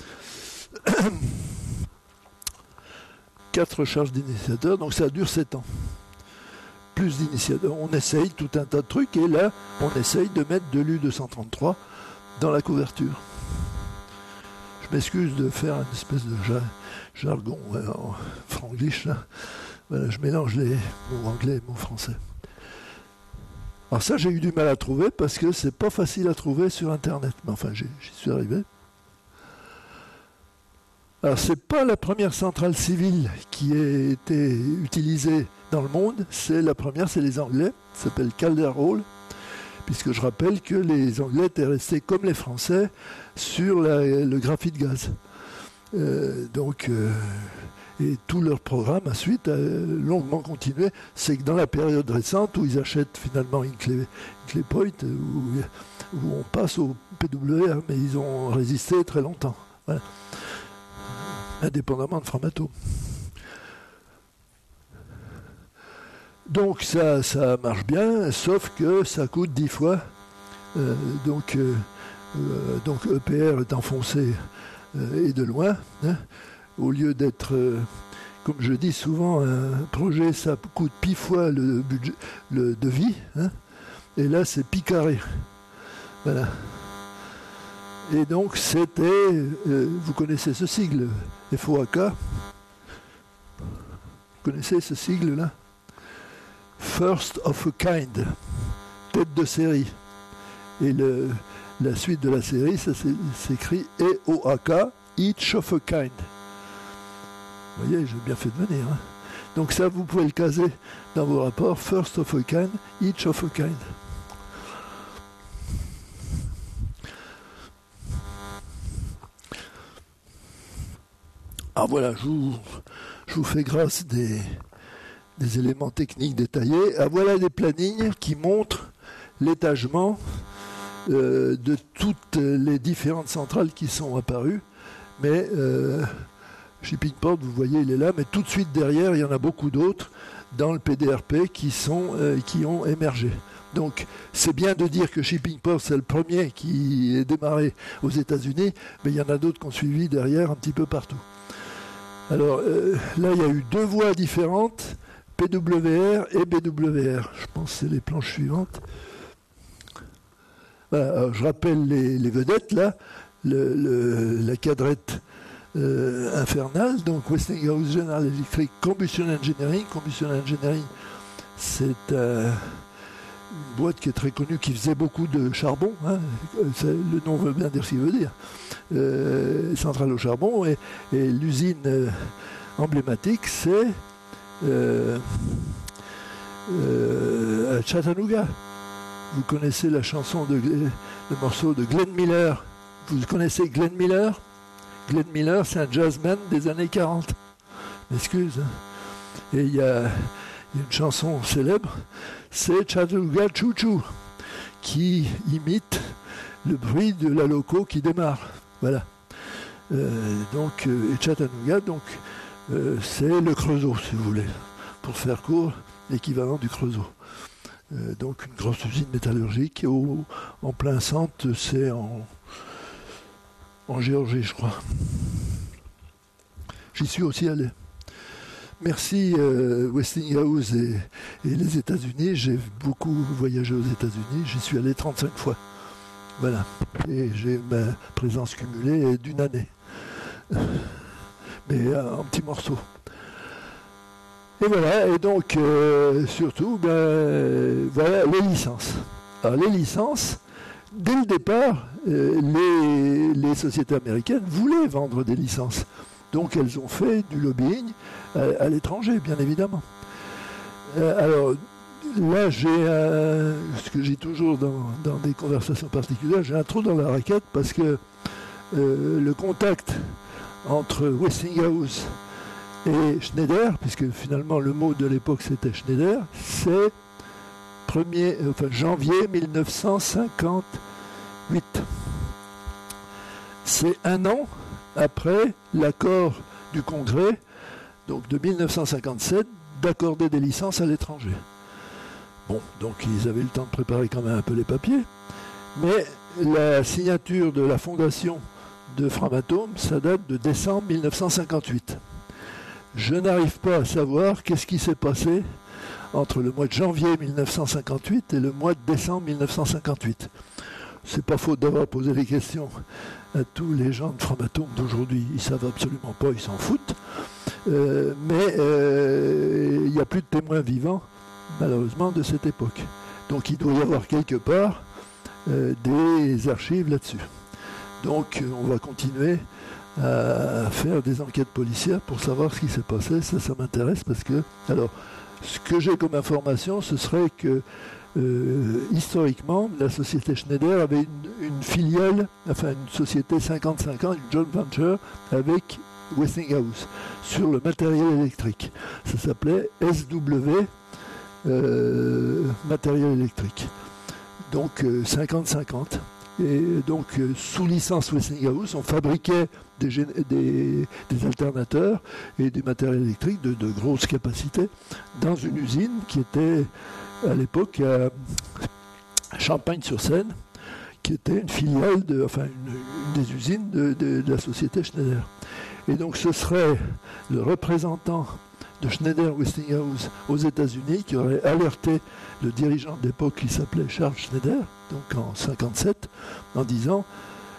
quatre charges d'initiateur, donc ça dure sept ans. Plus d'initiateurs. On essaye tout un tas de trucs, et là, on essaye de mettre de l'U deux cent trente-trois dans la couverture. Je m'excuse de faire une espèce de jar- jargon ouais, en franglish, là. Voilà, je mélange les mots anglais et les mots français. Alors ça, j'ai eu du mal à trouver, parce que c'est pas facile à trouver sur Internet. Mais enfin, j'y, j'y suis arrivé. Alors, ce n'est pas la première centrale civile qui a été utilisée dans le monde. C'est la première, c'est les Anglais. Ça s'appelle Calder Hall, puisque je rappelle que les Anglais étaient restés, comme les Français, sur la, le graphite gaz. Euh, donc, euh, et tout leur programme, ensuite, a longuement continué. C'est que dans la période récente, où ils achètent finalement une clé, une clé point, où, où on passe au P W R, mais ils ont résisté très longtemps. Voilà. Indépendamment de Framatome. Donc ça, ça marche bien, sauf que ça coûte dix fois. Euh, donc, euh, euh, donc E P R est enfoncé euh, et de loin. Hein, au lieu d'être, euh, comme je dis souvent, un projet, ça coûte pi fois le budget le devis. Hein, et là, c'est pi carré. Voilà. Et donc c'était, euh, vous connaissez ce sigle, F O A K. Vous connaissez ce sigle-là? First of a kind, tête de série. Et le, la suite de la série, ça s'écrit E O A K, each of a kind. Vous voyez, j'ai bien fait de venir. Hein. Donc ça, vous pouvez le caser dans vos rapports. First of a kind, each of a kind. Ah voilà, je vous, je vous fais grâce des, des éléments techniques détaillés. Ah voilà des plannings qui montrent l'étagement euh, de toutes les différentes centrales qui sont apparues. Mais euh, Shippingport, vous voyez, il est là, mais tout de suite derrière, il y en a beaucoup d'autres dans le P D R P qui, sont, euh, qui ont émergé. Donc, c'est bien de dire que Shippingport, c'est le premier qui est démarré aux États-Unis, mais il y en a d'autres qui ont suivi derrière un petit peu partout. Alors, euh, là, il y a eu deux voies différentes, P W R et B W R. Je pense que c'est les planches suivantes. Voilà, alors, je rappelle les, les vedettes, là. Le, le, la cadrette euh, infernale, donc Westinghouse General Electric Combustion Engineering. Combustion Engineering, c'est euh, une boîte qui est très connue, qui faisait beaucoup de charbon. Hein. Le nom veut bien dire ce qu'il veut dire. Euh, centrale au charbon. Et, et l'usine euh, emblématique, c'est euh, euh, à Chattanooga. Vous connaissez la chanson, de, le morceau de Glenn Miller. Vous connaissez Glenn Miller? Glenn Miller, c'est un jazzman des années quarante. M'excuse. Hein. Et il y, y a une chanson célèbre, c'est Chattanooga Choo Choo, qui imite le bruit de la loco qui démarre. Voilà. Euh, donc, euh, et Chattanooga, donc, euh, c'est le Creusot, si vous voulez. Pour faire court, l'équivalent du Creusot. Euh, donc, une grosse usine métallurgique. Au, en plein centre, c'est en... en Géorgie, je crois. J'y suis aussi allé. Merci euh, Westinghouse et, et les États-Unis. J'ai beaucoup voyagé aux États-Unis. J'y suis allé trente-cinq fois. Voilà. Et j'ai ma présence cumulée d'une année. Mais euh, en petits morceaux. Et voilà. Et donc, euh, surtout, ben, voilà les licences. Alors, les licences... Dès le départ, euh, les, les sociétés américaines voulaient vendre des licences. Donc elles ont fait du lobbying à, à l'étranger, bien évidemment. Euh, alors là, j'ai un, ce que j'ai toujours dans, dans des conversations particulières, j'ai un trou dans la raquette parce que euh, le contact entre Westinghouse et Schneider, puisque finalement le mot de l'époque c'était Schneider, c'est premier, enfin, janvier mille neuf cent cinquante-huit. C'est un an après l'accord du Congrès, donc de mille neuf cent cinquante-sept, d'accorder des licences à l'étranger. Bon, donc ils avaient le temps de préparer quand même un peu les papiers, mais la signature de la fondation de Framatome, ça date de décembre mille neuf cent cinquante-huit. Je n'arrive pas à savoir qu'est-ce qui s'est passé entre le mois de janvier mille neuf cent cinquante-huit et le mois de décembre mille neuf cent cinquante-huit. C'est pas faute d'avoir posé les questions à tous les gens de Framatome d'aujourd'hui. Ils savent absolument pas, ils s'en foutent. Euh, mais euh, il n'y a plus de témoins vivants, malheureusement, de cette époque. Donc il doit y avoir quelque part euh, des archives là-dessus. Donc on va continuer à faire des enquêtes policières pour savoir ce qui s'est passé. Ça, ça m'intéresse parce que... Alors, ce que j'ai comme information, ce serait que euh, historiquement, la société Schneider avait une, une filiale, enfin une société cinquante cinquante, une joint venture avec Westinghouse sur le matériel électrique. Ça s'appelait S W euh, matériel électrique. Donc euh, cinquante cinquante. Et donc, euh, sous licence Westinghouse, on fabriquait des, des, des alternateurs et des matériels électriques de, de grosses capacités dans une usine qui était à l'époque à Champagne-sur-Seine, qui était une filiale, de, enfin une, une des usines de, de, de la société Schneider. Et donc, ce serait le représentant de Schneider Westinghouse aux États-Unis qui aurait alerté le dirigeant de l'époque qui s'appelait Charles Schneider, donc en cinquante-sept, en disant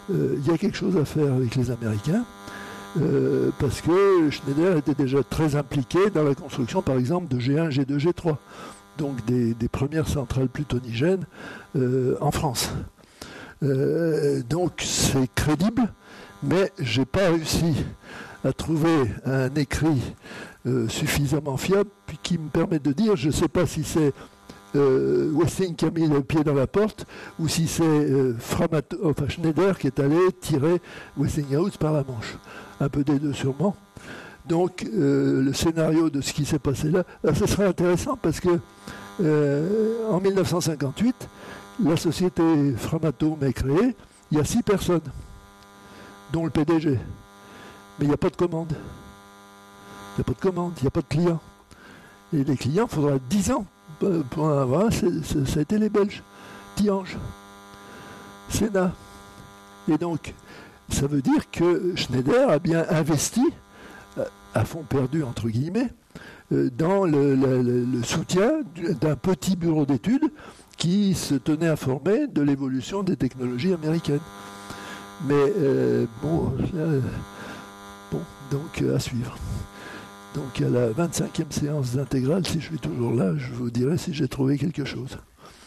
euh, y a quelque chose à faire avec les Américains, euh, parce que Schneider était déjà très impliqué dans la construction, par exemple, de G un, G deux, G trois, donc des, des premières centrales plutonigènes euh, en France. Euh, donc c'est crédible, mais je n'ai pas réussi à trouver un écrit euh, suffisamment fiable puis qui me permet de dire, je ne sais pas si c'est euh, Westing qui a mis le pied dans la porte ou si c'est euh, Framato, enfin Schneider qui est allé tirer Westinghouse par la manche. Un peu des deux sûrement. Donc euh, le scénario de ce qui s'est passé là, là ce serait intéressant parce que euh, en mille neuf cent cinquante-huit, la société Framatome est créée, il y a six personnes, dont le P D G. Mais il n'y a pas de commande. Il n'y a pas de commande, il n'y a pas de clients. Et les clients, il faudra dix ans pour en avoir. C'est, c'est, ça a été les Belges. Tiange, Sénat. Et donc, ça veut dire que Schneider a bien investi, à fond perdu, entre guillemets, dans le, le, le soutien d'un petit bureau d'études qui se tenait informé de l'évolution des technologies américaines. Mais euh, bon, là, bon, donc à suivre. Donc à la vingt-cinquième séance d'intégrale, si je suis toujours là, je vous dirai si j'ai trouvé quelque chose.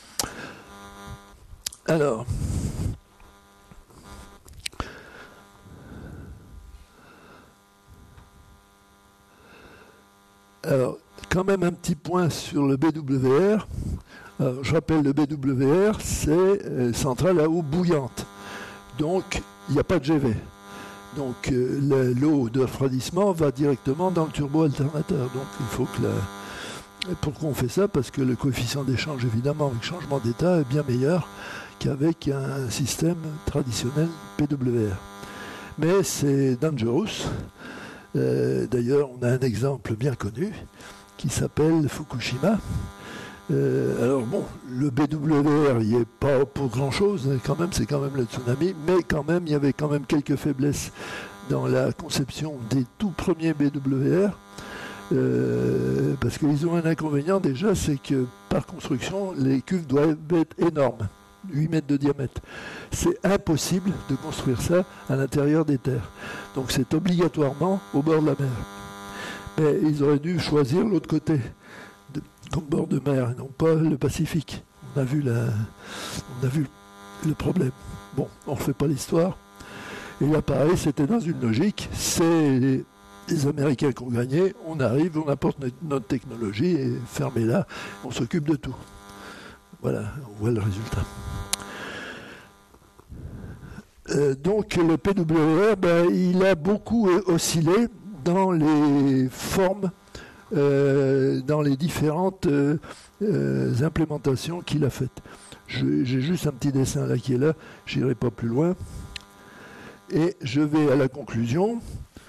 Alors, alors quand même un petit point sur le B W R. Alors, je rappelle, le B W R, c'est euh, centrale à eau bouillante. Donc, il n'y a pas de G V. Donc, euh, le, l'eau de refroidissement va directement dans le turbo-alternateur. Donc, il faut que la... Pourquoi on fait ça? Parce que le coefficient d'échange, évidemment, avec changement d'état, est bien meilleur qu'avec un système traditionnel P W R. Mais c'est dangerous. Euh, d'ailleurs, on a un exemple bien connu qui s'appelle Fukushima. Euh, alors bon, le B W R, il n'y est pas pour grand-chose, hein, quand même, c'est quand même le tsunami, mais quand même, il y avait quand même quelques faiblesses dans la conception des tout premiers B W R, euh, parce qu'ils ont un inconvénient déjà, c'est que par construction, les cuves doivent être énormes, huit mètres de diamètre. C'est impossible de construire ça à l'intérieur des terres. Donc c'est obligatoirement au bord de la mer. Mais ils auraient dû choisir l'autre côté, de, comme bord de mer, et non pas le Pacifique. On a vu, la, on a vu le problème. Bon, on ne refait pas l'histoire. Et là, pareil, c'était dans une logique. C'est les, les Américains qui ont gagné. On arrive, on apporte notre, notre technologie et fermez-la. On s'occupe de tout. Voilà, on voit le résultat. Euh, donc, le P W R, ben, il a beaucoup oscillé dans les formes, euh, dans les différentes euh, euh, implémentations qu'il a faites. Je, j'ai juste un petit dessin là qui est là, je n'irai pas plus loin. Et je vais à la conclusion.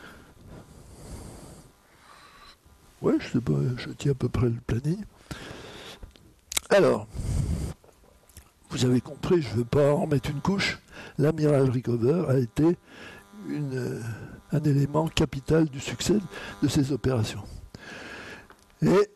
Ouais, je sais pas, je tiens à peu près le planning. Alors, vous avez compris, je ne veux pas en mettre une couche. L'Amiral Rickover a été une, euh, un élément capital du succès de ces opérations. Et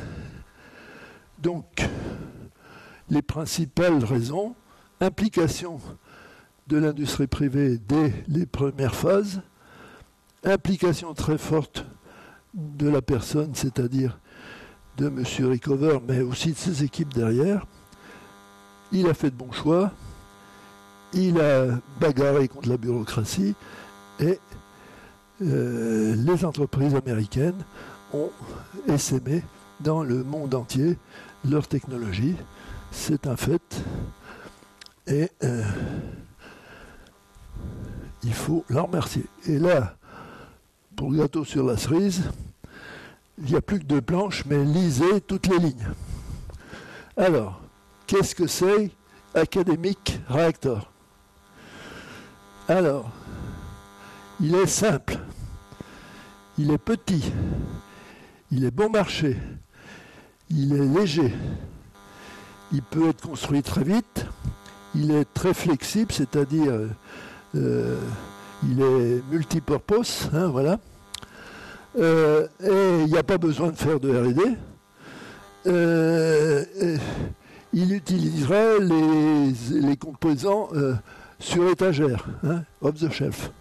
donc, les principales raisons, implication de l'industrie privée dès les premières phases, implication très forte de la personne, c'est-à-dire de M. Rickover, mais aussi de ses équipes derrière. Il a fait de bons choix, il a bagarré contre la bureaucratie et euh, les entreprises américaines ont essaimé dans le monde entier leur technologie. C'est un fait. Et euh, il faut l'en remercier. Et là, pour le gâteau sur la cerise, il n'y a plus que deux planches, mais lisez toutes les lignes. Alors, qu'est-ce que c'est Academic Reactor? Alors, il est simple, il est petit, il est bon marché, il est léger, il peut être construit très vite, il est très flexible, c'est-à-dire euh, il est multipurpose, hein, voilà. Euh, et il n'y a pas besoin de faire de R et D. Euh, il utilisera les, les composants euh, sur étagère, hein, off the shelf.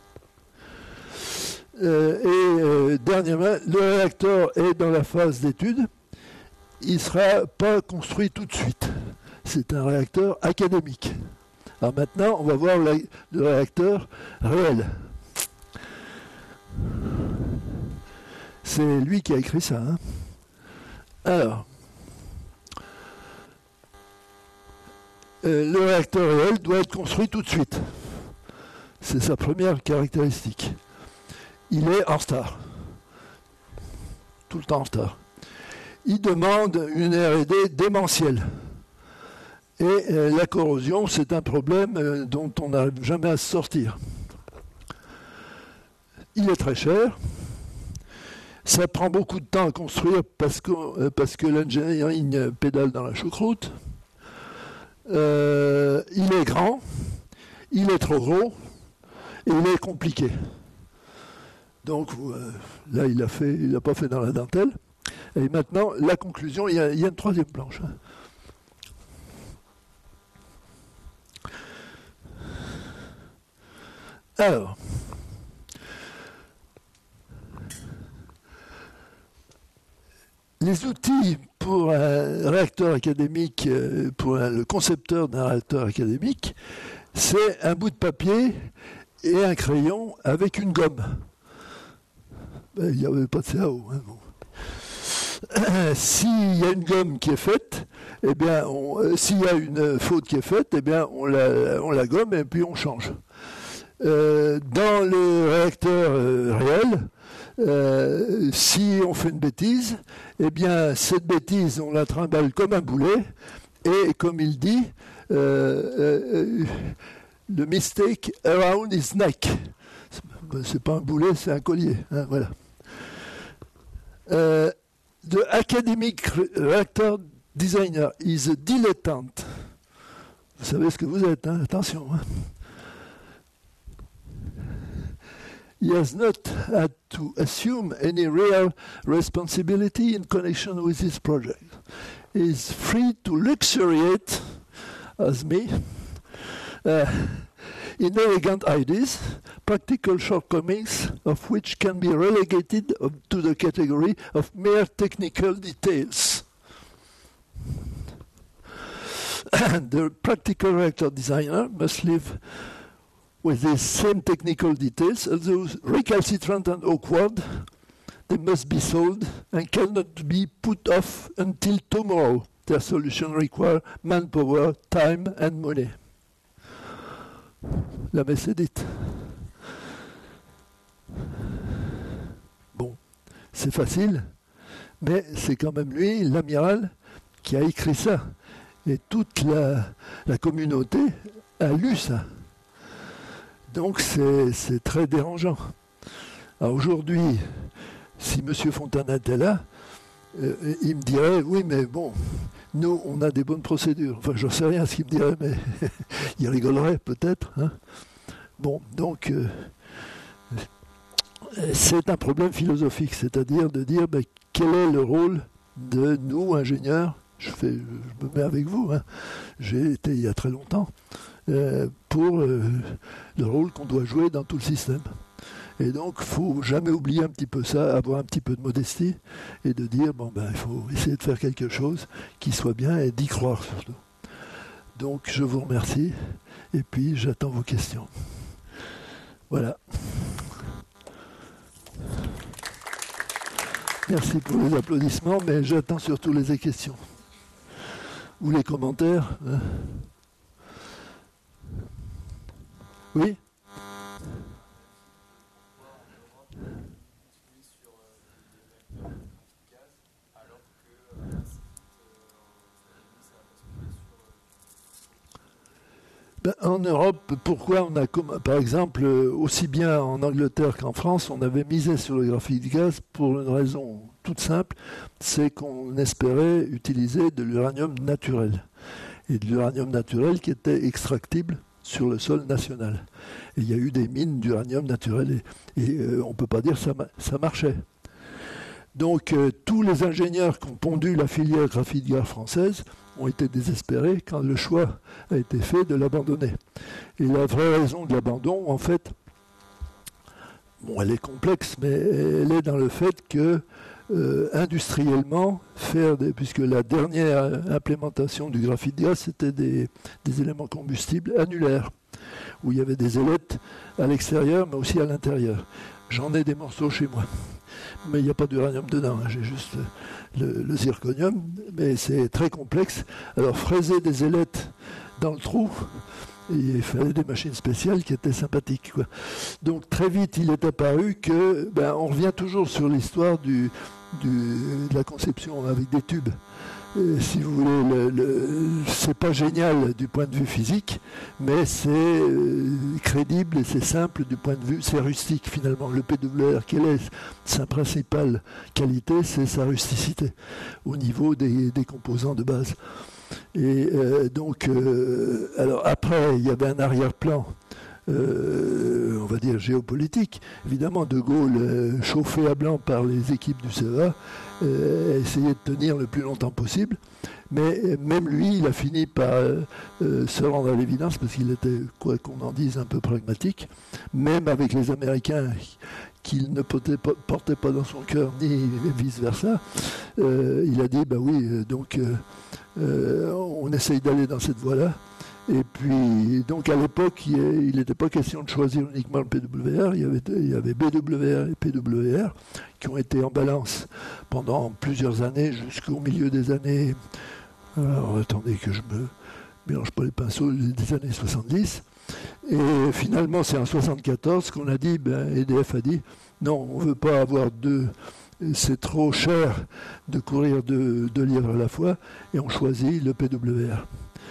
Euh, et euh, dernièrement, le réacteur est dans la phase d'étude. Il ne sera pas construit tout de suite. C'est un réacteur académique. Alors maintenant, on va voir la, le réacteur réel. C'est lui qui a écrit ça. Hein. Alors, euh, le réacteur réel doit être construit tout de suite. C'est sa première caractéristique. Il est en retard. Tout le temps en retard. Il demande une R et D démentielle. Et euh, la corrosion, c'est un problème euh, dont on n'arrive jamais à se sortir. Il est très cher. Ça prend beaucoup de temps à construire parce que, euh, parce que l'engineering pédale dans la choucroute. Euh, il est grand, il est trop gros, et il est compliqué. Donc euh, là, il a fait, il n'a pas fait dans la dentelle. Et maintenant, la conclusion, il y a, il y a une troisième planche. Hein. Alors, les outils pour un réacteur académique, pour un, le concepteur d'un réacteur académique, c'est un bout de papier et un crayon avec une gomme. Ben, il n'y avait pas de C A O. Hein, bon. S'il y a une gomme qui est faite, eh bien, on, euh, s'il y a une faute qui est faite, eh bien, on la, on la gomme et puis on change. Euh, dans le réacteur euh, réel, euh, si on fait une bêtise, eh bien, cette bêtise, on la trimballe comme un boulet, et comme il dit, euh, euh, the mistake around his neck. C'est pas un boulet, c'est un collier. Hein, voilà. Euh, the academic reactor designer is a dilettante. Vous savez ce que vous êtes, hein, attention. Hein. He has not had to assume any real responsibility in connection with his project. He is free to luxuriate, as me, uh, in elegant ideas, practical shortcomings of which can be relegated to the category of mere technical details. The practical reactor designer must live with these same technical details, although recalcitrant and awkward, they must be solved and cannot be put off until tomorrow. Their solution require manpower, time and money. La messe est dite. Bon, c'est facile, mais c'est quand même lui, l'amiral, qui a écrit ça. Et toute la, la communauté a lu ça. Donc c'est, c'est très dérangeant. Alors aujourd'hui, si M. Fontana était là, euh, il me dirait, oui mais bon, nous on a des bonnes procédures. Enfin je ne sais rien ce qu'il me dirait, mais il rigolerait peut-être. Hein. Bon, donc euh, c'est un problème philosophique, c'est-à-dire de dire ben, quel est le rôle de nous, ingénieurs. Je, fais, je me mets avec vous, hein. J'ai été il y a très longtemps, euh, pour euh, le rôle qu'on doit jouer dans tout le système. Et donc, il ne faut jamais oublier un petit peu ça, avoir un petit peu de modestie, et de dire, bon, ben, il faut essayer de faire quelque chose qui soit bien, et d'y croire surtout. Donc, je vous remercie, et puis j'attends vos questions. Voilà. Merci pour les applaudissements, mais j'attends surtout les questions. Ou les commentaires. Hein. Oui ? Ben, en Europe, pourquoi on a, par exemple, aussi bien en Angleterre qu'en France, on avait misé sur le graphite gaz pour une raison toute simple, c'est qu'on espérait utiliser de l'uranium naturel. Et de l'uranium naturel qui était extractible sur le sol national. Et il y a eu des mines d'uranium naturel et, et euh, on ne peut pas dire que ça, ça marchait. Donc euh, tous les ingénieurs qui ont pondu la filière graphite gaz française ont été désespérés quand le choix a été fait de l'abandonner. Et la vraie raison de l'abandon, en fait, bon, elle est complexe, mais elle est dans le fait que euh, industriellement, faire des, puisque la dernière implémentation du graphite gaz, c'était des, des éléments combustibles annulaires, où il y avait des ailettes à l'extérieur, mais aussi à l'intérieur. J'en ai des morceaux chez moi, mais il n'y a pas d'uranium dedans, hein, j'ai juste le, le zirconium, mais c'est très complexe. Alors fraiser des ailettes dans le trou, il fallait des machines spéciales qui étaient sympathiques, quoi. Donc très vite, il est apparu que, ben, on revient toujours sur l'histoire du, du, de la conception avec des tubes. Et, si vous voulez, le, le, c'est pas génial du point de vue physique, mais c'est euh, crédible et c'est simple du point de vue, c'est rustique finalement. Le P W R, quelle est sa principale qualité? C'est sa rusticité au niveau des, des composants de base. Et euh, donc, euh, alors après, il y avait un arrière-plan, euh, on va dire géopolitique. Évidemment, De Gaulle, euh, chauffé à blanc par les équipes du C E A, euh, essayait de tenir le plus longtemps possible. Mais euh, même lui, il a fini par euh, euh, se rendre à l'évidence, parce qu'il était, quoi qu'on en dise, un peu pragmatique, même avec les Américains qu'il ne portait pas, portait pas dans son cœur, ni vice-versa. Euh, il a dit, ben oui, euh, donc... Euh, Euh, on essaye d'aller dans cette voie-là. Et puis, donc à l'époque, il n'était pas question de choisir uniquement le P W R. Il y avait, il y avait B W R et P W R qui ont été en balance pendant plusieurs années, jusqu'au milieu des années. Alors, attendez que je me mélange pas les pinceaux, des années soixante-dix. Et finalement, c'est en soixante-quatorze qu'on a dit, ben, E D F a dit, non, on ne veut pas avoir deux. C'est trop cher de courir deux, deux livres à la fois, et on choisit le P W R.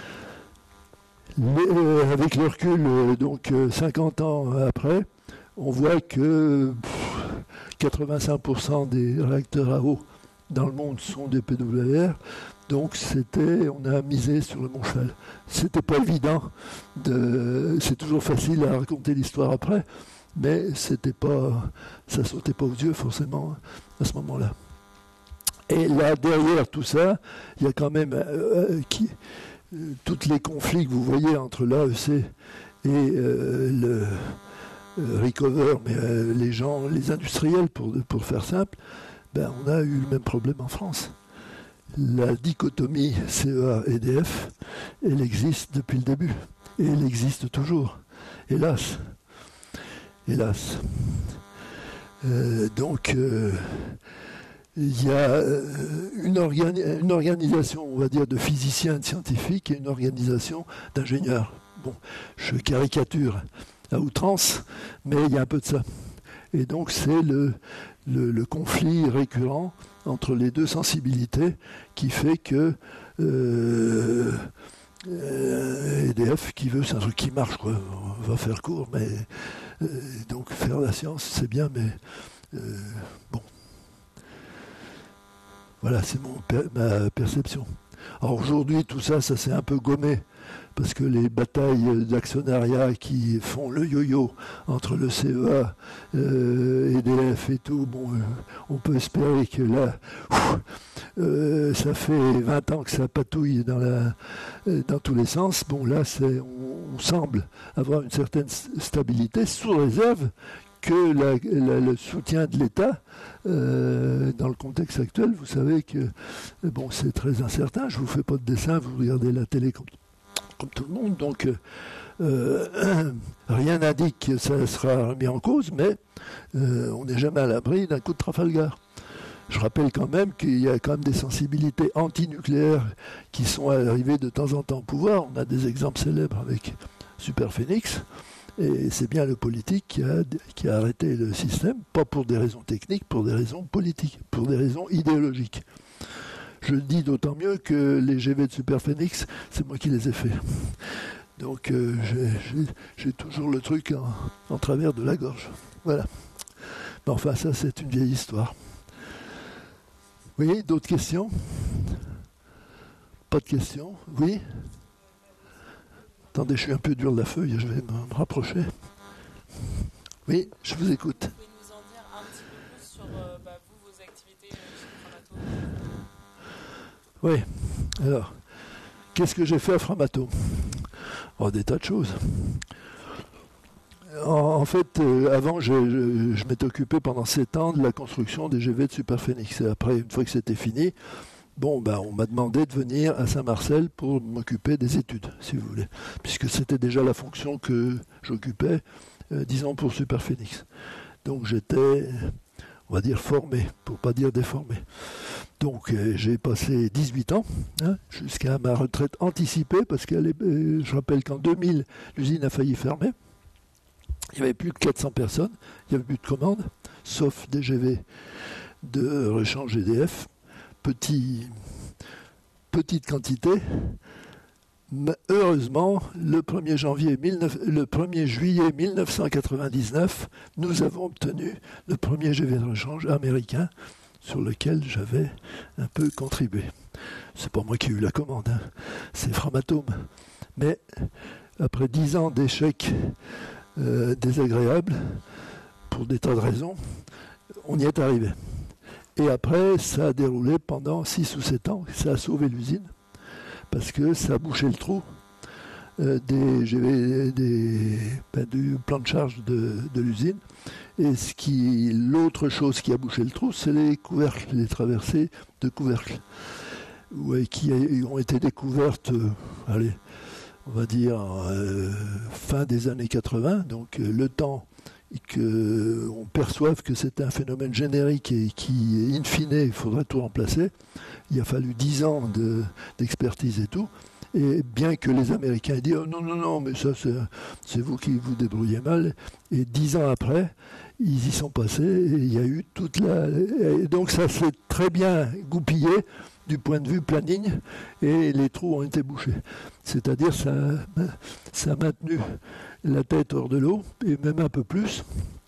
Mais, euh, avec le recul, euh, donc euh, cinquante ans après, on voit que pff, quatre-vingt-cinq pour cent des réacteurs à eau dans le monde sont des P W R. Donc c'était, on a misé sur le Montcheval. C'était pas évident. De, c'est toujours facile à raconter l'histoire après. Mais c'était pas, ça sautait pas aux yeux forcément à ce moment-là. Et là, derrière tout ça, il y a quand même euh, qui, euh, tous les conflits que vous voyez entre l'A E C et euh, le euh, Recover, mais euh, les gens, les industriels, pour, pour faire simple, ben, on a eu le même problème en France. La dichotomie C E A-E D F, elle existe depuis le début. Et elle existe toujours, hélas. Hélas. Euh, donc, euh, il y a une, organi- une organisation, on va dire, de physiciens et de scientifiques et une organisation d'ingénieurs. Bon, je caricature à outrance, mais il y a un peu de ça. Et donc, c'est le, le, le conflit récurrent entre les deux sensibilités qui fait que euh, euh, E D F, qui veut, c'est un truc qui marche, quoi. On va faire court, mais... Euh, donc faire la science, c'est bien, mais euh, bon. Voilà, c'est mon per- ma perception. Alors aujourd'hui, tout ça, ça s'est un peu gommé, parce que les batailles d'actionnariat qui font le yo-yo entre le C E A, euh, E D F et tout, bon, euh, on peut espérer que là, ouf, euh, ça fait vingt ans que ça patouille dans, la, euh, dans tous les sens. Bon, là, c'est, on, on semble avoir une certaine stabilité, sous réserve que la, la, le soutien de l'État, euh, dans le contexte actuel, vous savez que bon, c'est très incertain. Je ne vous fais pas de dessin, vous regardez la télé comme, comme tout le monde, donc euh, rien n'indique que ça sera remis en cause, mais euh, on n'est jamais à l'abri d'un coup de Trafalgar. Je rappelle quand même qu'il y a quand même des sensibilités antinucléaires qui sont arrivées de temps en temps au pouvoir. On a des exemples célèbres avec Superphénix. Et c'est bien le politique qui a, qui a arrêté le système, pas pour des raisons techniques, pour des raisons politiques, pour des raisons idéologiques. Je le dis d'autant mieux que les G V de Superphénix, c'est moi qui les ai faits. Donc euh, j'ai, j'ai, j'ai toujours le truc en, en travers de la gorge. Voilà. Mais enfin, ça, c'est une vieille histoire. Oui, d'autres questions? Pas de questions? Oui? Attendez, je suis un peu dur de la feuille, je vais me rapprocher. Oui, je vous écoute. Vous pouvez nous en dire un petit peu plus sur euh, bah, vous, vos activités chez Framatome? Oui, alors, qu'est-ce que j'ai fait à Framatome? Oh, des tas de choses. En, en fait, euh, avant, je, je, je m'étais occupé pendant sept ans de la construction des G V de Superphénix. Et après, une fois que c'était fini, bon, ben, on m'a demandé de venir à Saint-Marcel pour m'occuper des études, si vous voulez, puisque c'était déjà la fonction que j'occupais, euh, disons, pour Superphénix. Donc j'étais, on va dire, formé, pour ne pas dire déformé. Donc euh, j'ai passé dix-huit ans, hein, jusqu'à ma retraite anticipée, parce que euh, je rappelle qu'en deux mille, l'usine a failli fermer. Il n'y avait plus que quatre cents personnes, il n'y avait plus de commandes, sauf des G V de rechange G D F. Petit, petite quantité. Mais heureusement, le premier, janvier le premier juillet mille neuf cent quatre-vingt-dix-neuf, nous avons obtenu le premier G V de rechange américain sur lequel j'avais un peu contribué. C'est pas moi qui ai eu la commande, hein. C'est Framatome. Mais après dix ans d'échecs euh, désagréables, pour des tas de raisons, on y est arrivé. Et après, ça a déroulé pendant six ou sept ans. Ça a sauvé l'usine, parce que ça a bouché le trou euh, des, des, des, ben, du plan de charge de, de l'usine. Et ce qui, l'autre chose qui a bouché le trou, c'est les couvercles, les traversées de couvercles, ouais, qui a, ont été découvertes, euh, allez, on va dire, euh, fin des années quatre-vingts, donc euh, le temps qu'on perçoive que c'est un phénomène générique et qui, in fine, il faudrait tout remplacer. Il a fallu dix ans de, d'expertise et tout. Et bien que les Américains aient dit oh, non, non, non, mais ça, c'est, c'est vous qui vous débrouillez mal. Et dix ans après, ils y sont passés et il y a eu toute la. Et donc ça s'est très bien goupillé du point de vue planning et les trous ont été bouchés. C'est-à-dire ça, ça a maintenu la tête hors de l'eau, et même un peu plus.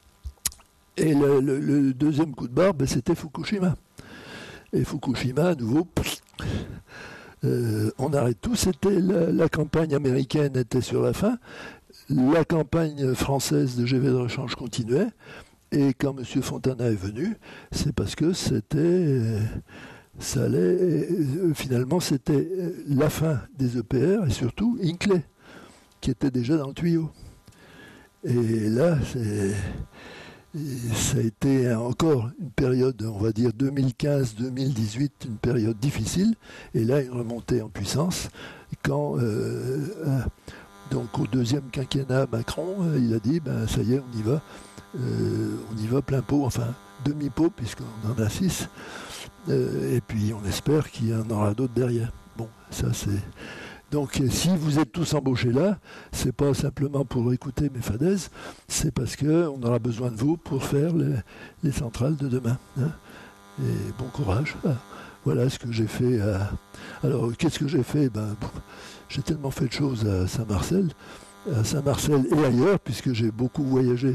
Et le, le, le deuxième coup de barre, ben, c'était Fukushima. Et Fukushima, à nouveau, pff, euh, on arrête tout. C'était la, la campagne américaine était sur la fin. La campagne française de G V de rechange continuait. Et quand M. Fontana est venu, c'est parce que c'était... ça allait... Finalement, c'était la fin des E P R et surtout Hinkley, qui était déjà dans le tuyau. Et là, c'est, ça a été encore une période, on va dire deux mille quinze deux mille dix-huit, une période difficile. Et là, une remontée en puissance. Quand, euh, donc au deuxième quinquennat Macron, il a dit, ben, ça y est, on y va. Euh, on y va plein pot, enfin demi-pot, puisqu'on en a six. Euh, et puis on espère qu'il y en aura d'autres derrière. Bon, ça c'est... Donc si vous êtes tous embauchés là, c'est pas simplement pour écouter mes fadaises, c'est parce qu'on aura besoin de vous pour faire les, les centrales de demain. Hein. Et bon courage. Ah, voilà ce que j'ai fait. À... Alors qu'est-ce que j'ai fait? Ben, j'ai tellement fait de choses à Saint-Marcel, à Saint-Marcel et ailleurs, puisque j'ai beaucoup voyagé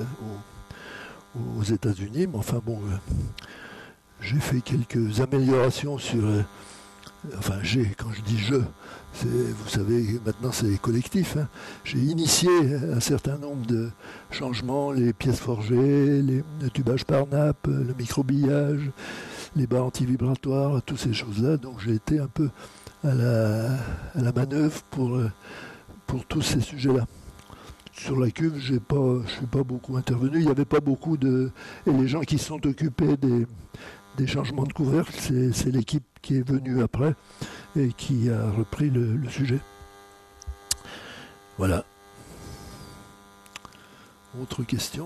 aux, aux États-Unis. Mais enfin bon, euh, j'ai fait quelques améliorations sur... Euh, enfin j'ai, quand je dis je, c'est, vous savez, maintenant c'est collectif. Hein. J'ai initié un certain nombre de changements, les pièces forgées, les, le tubage par nappe, le microbillage, les barres anti-vibratoires, toutes ces choses-là. Donc j'ai été un peu à la, à la manœuvre pour, pour tous ces sujets-là. Sur la cuve, j'ai pas, je ne suis pas beaucoup intervenu. Il n'y avait pas beaucoup de... Et les gens qui se sont occupés des... des changements de couvercle, c'est, c'est l'équipe qui est venue après et qui a repris le, le sujet. Voilà. Autre question?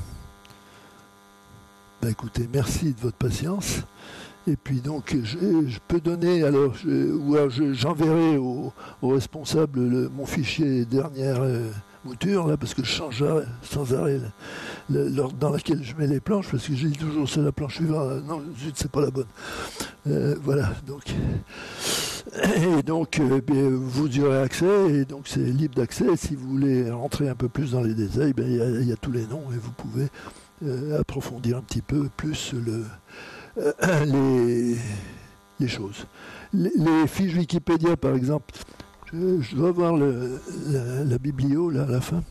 Ben écoutez, merci de votre patience. Et puis donc, je, je peux donner, alors, je, ou alors je, j'enverrai au, au responsable le, mon fichier dernière euh, mouture, là, parce que je change sans arrêt le, l'ordre dans laquelle je mets les planches, parce que j'ai dit toujours c'est la planche suivante, non, zut, c'est pas la bonne. Euh, voilà, donc... Et donc, euh, bien, vous y aurez accès, et donc c'est libre d'accès. Et si vous voulez rentrer un peu plus dans les détails, ben, il y a, il y a tous les noms, et vous pouvez euh, approfondir un petit peu plus le... Euh, les, les choses. Les, les fiches Wikipédia, par exemple, je, je dois voir le, la, la biblio là, à la fin.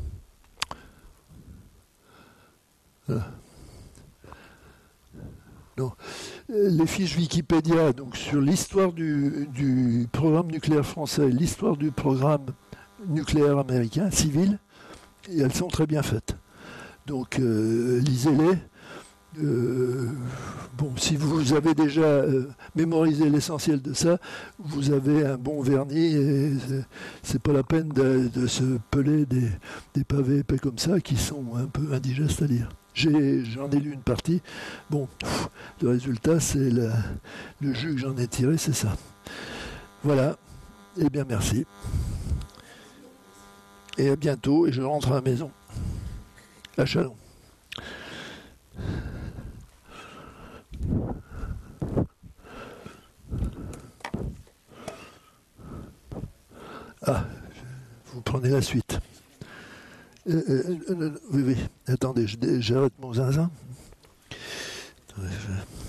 Voilà. Non. Les fiches Wikipédia donc, sur l'histoire du, du programme nucléaire français, l'histoire du programme nucléaire américain, civil, et elles sont très bien faites. Donc, euh, lisez-les. Euh, bon, si vous avez déjà euh, mémorisé l'essentiel de ça, vous avez un bon vernis et c'est, c'est pas la peine de, de se peler des, des pavés épais comme ça qui sont un peu indigestes à lire. J'ai, j'en ai lu une partie. Bon, pff, le résultat, c'est la, le jus que j'en ai tiré, c'est ça. Voilà. Eh bien, merci. Et à bientôt. Et je rentre à la maison. À Châlons. Ah, vous prenez la suite. Euh, euh, euh, oui, oui. Attendez, j'arrête mon zinzin. Attendez, je...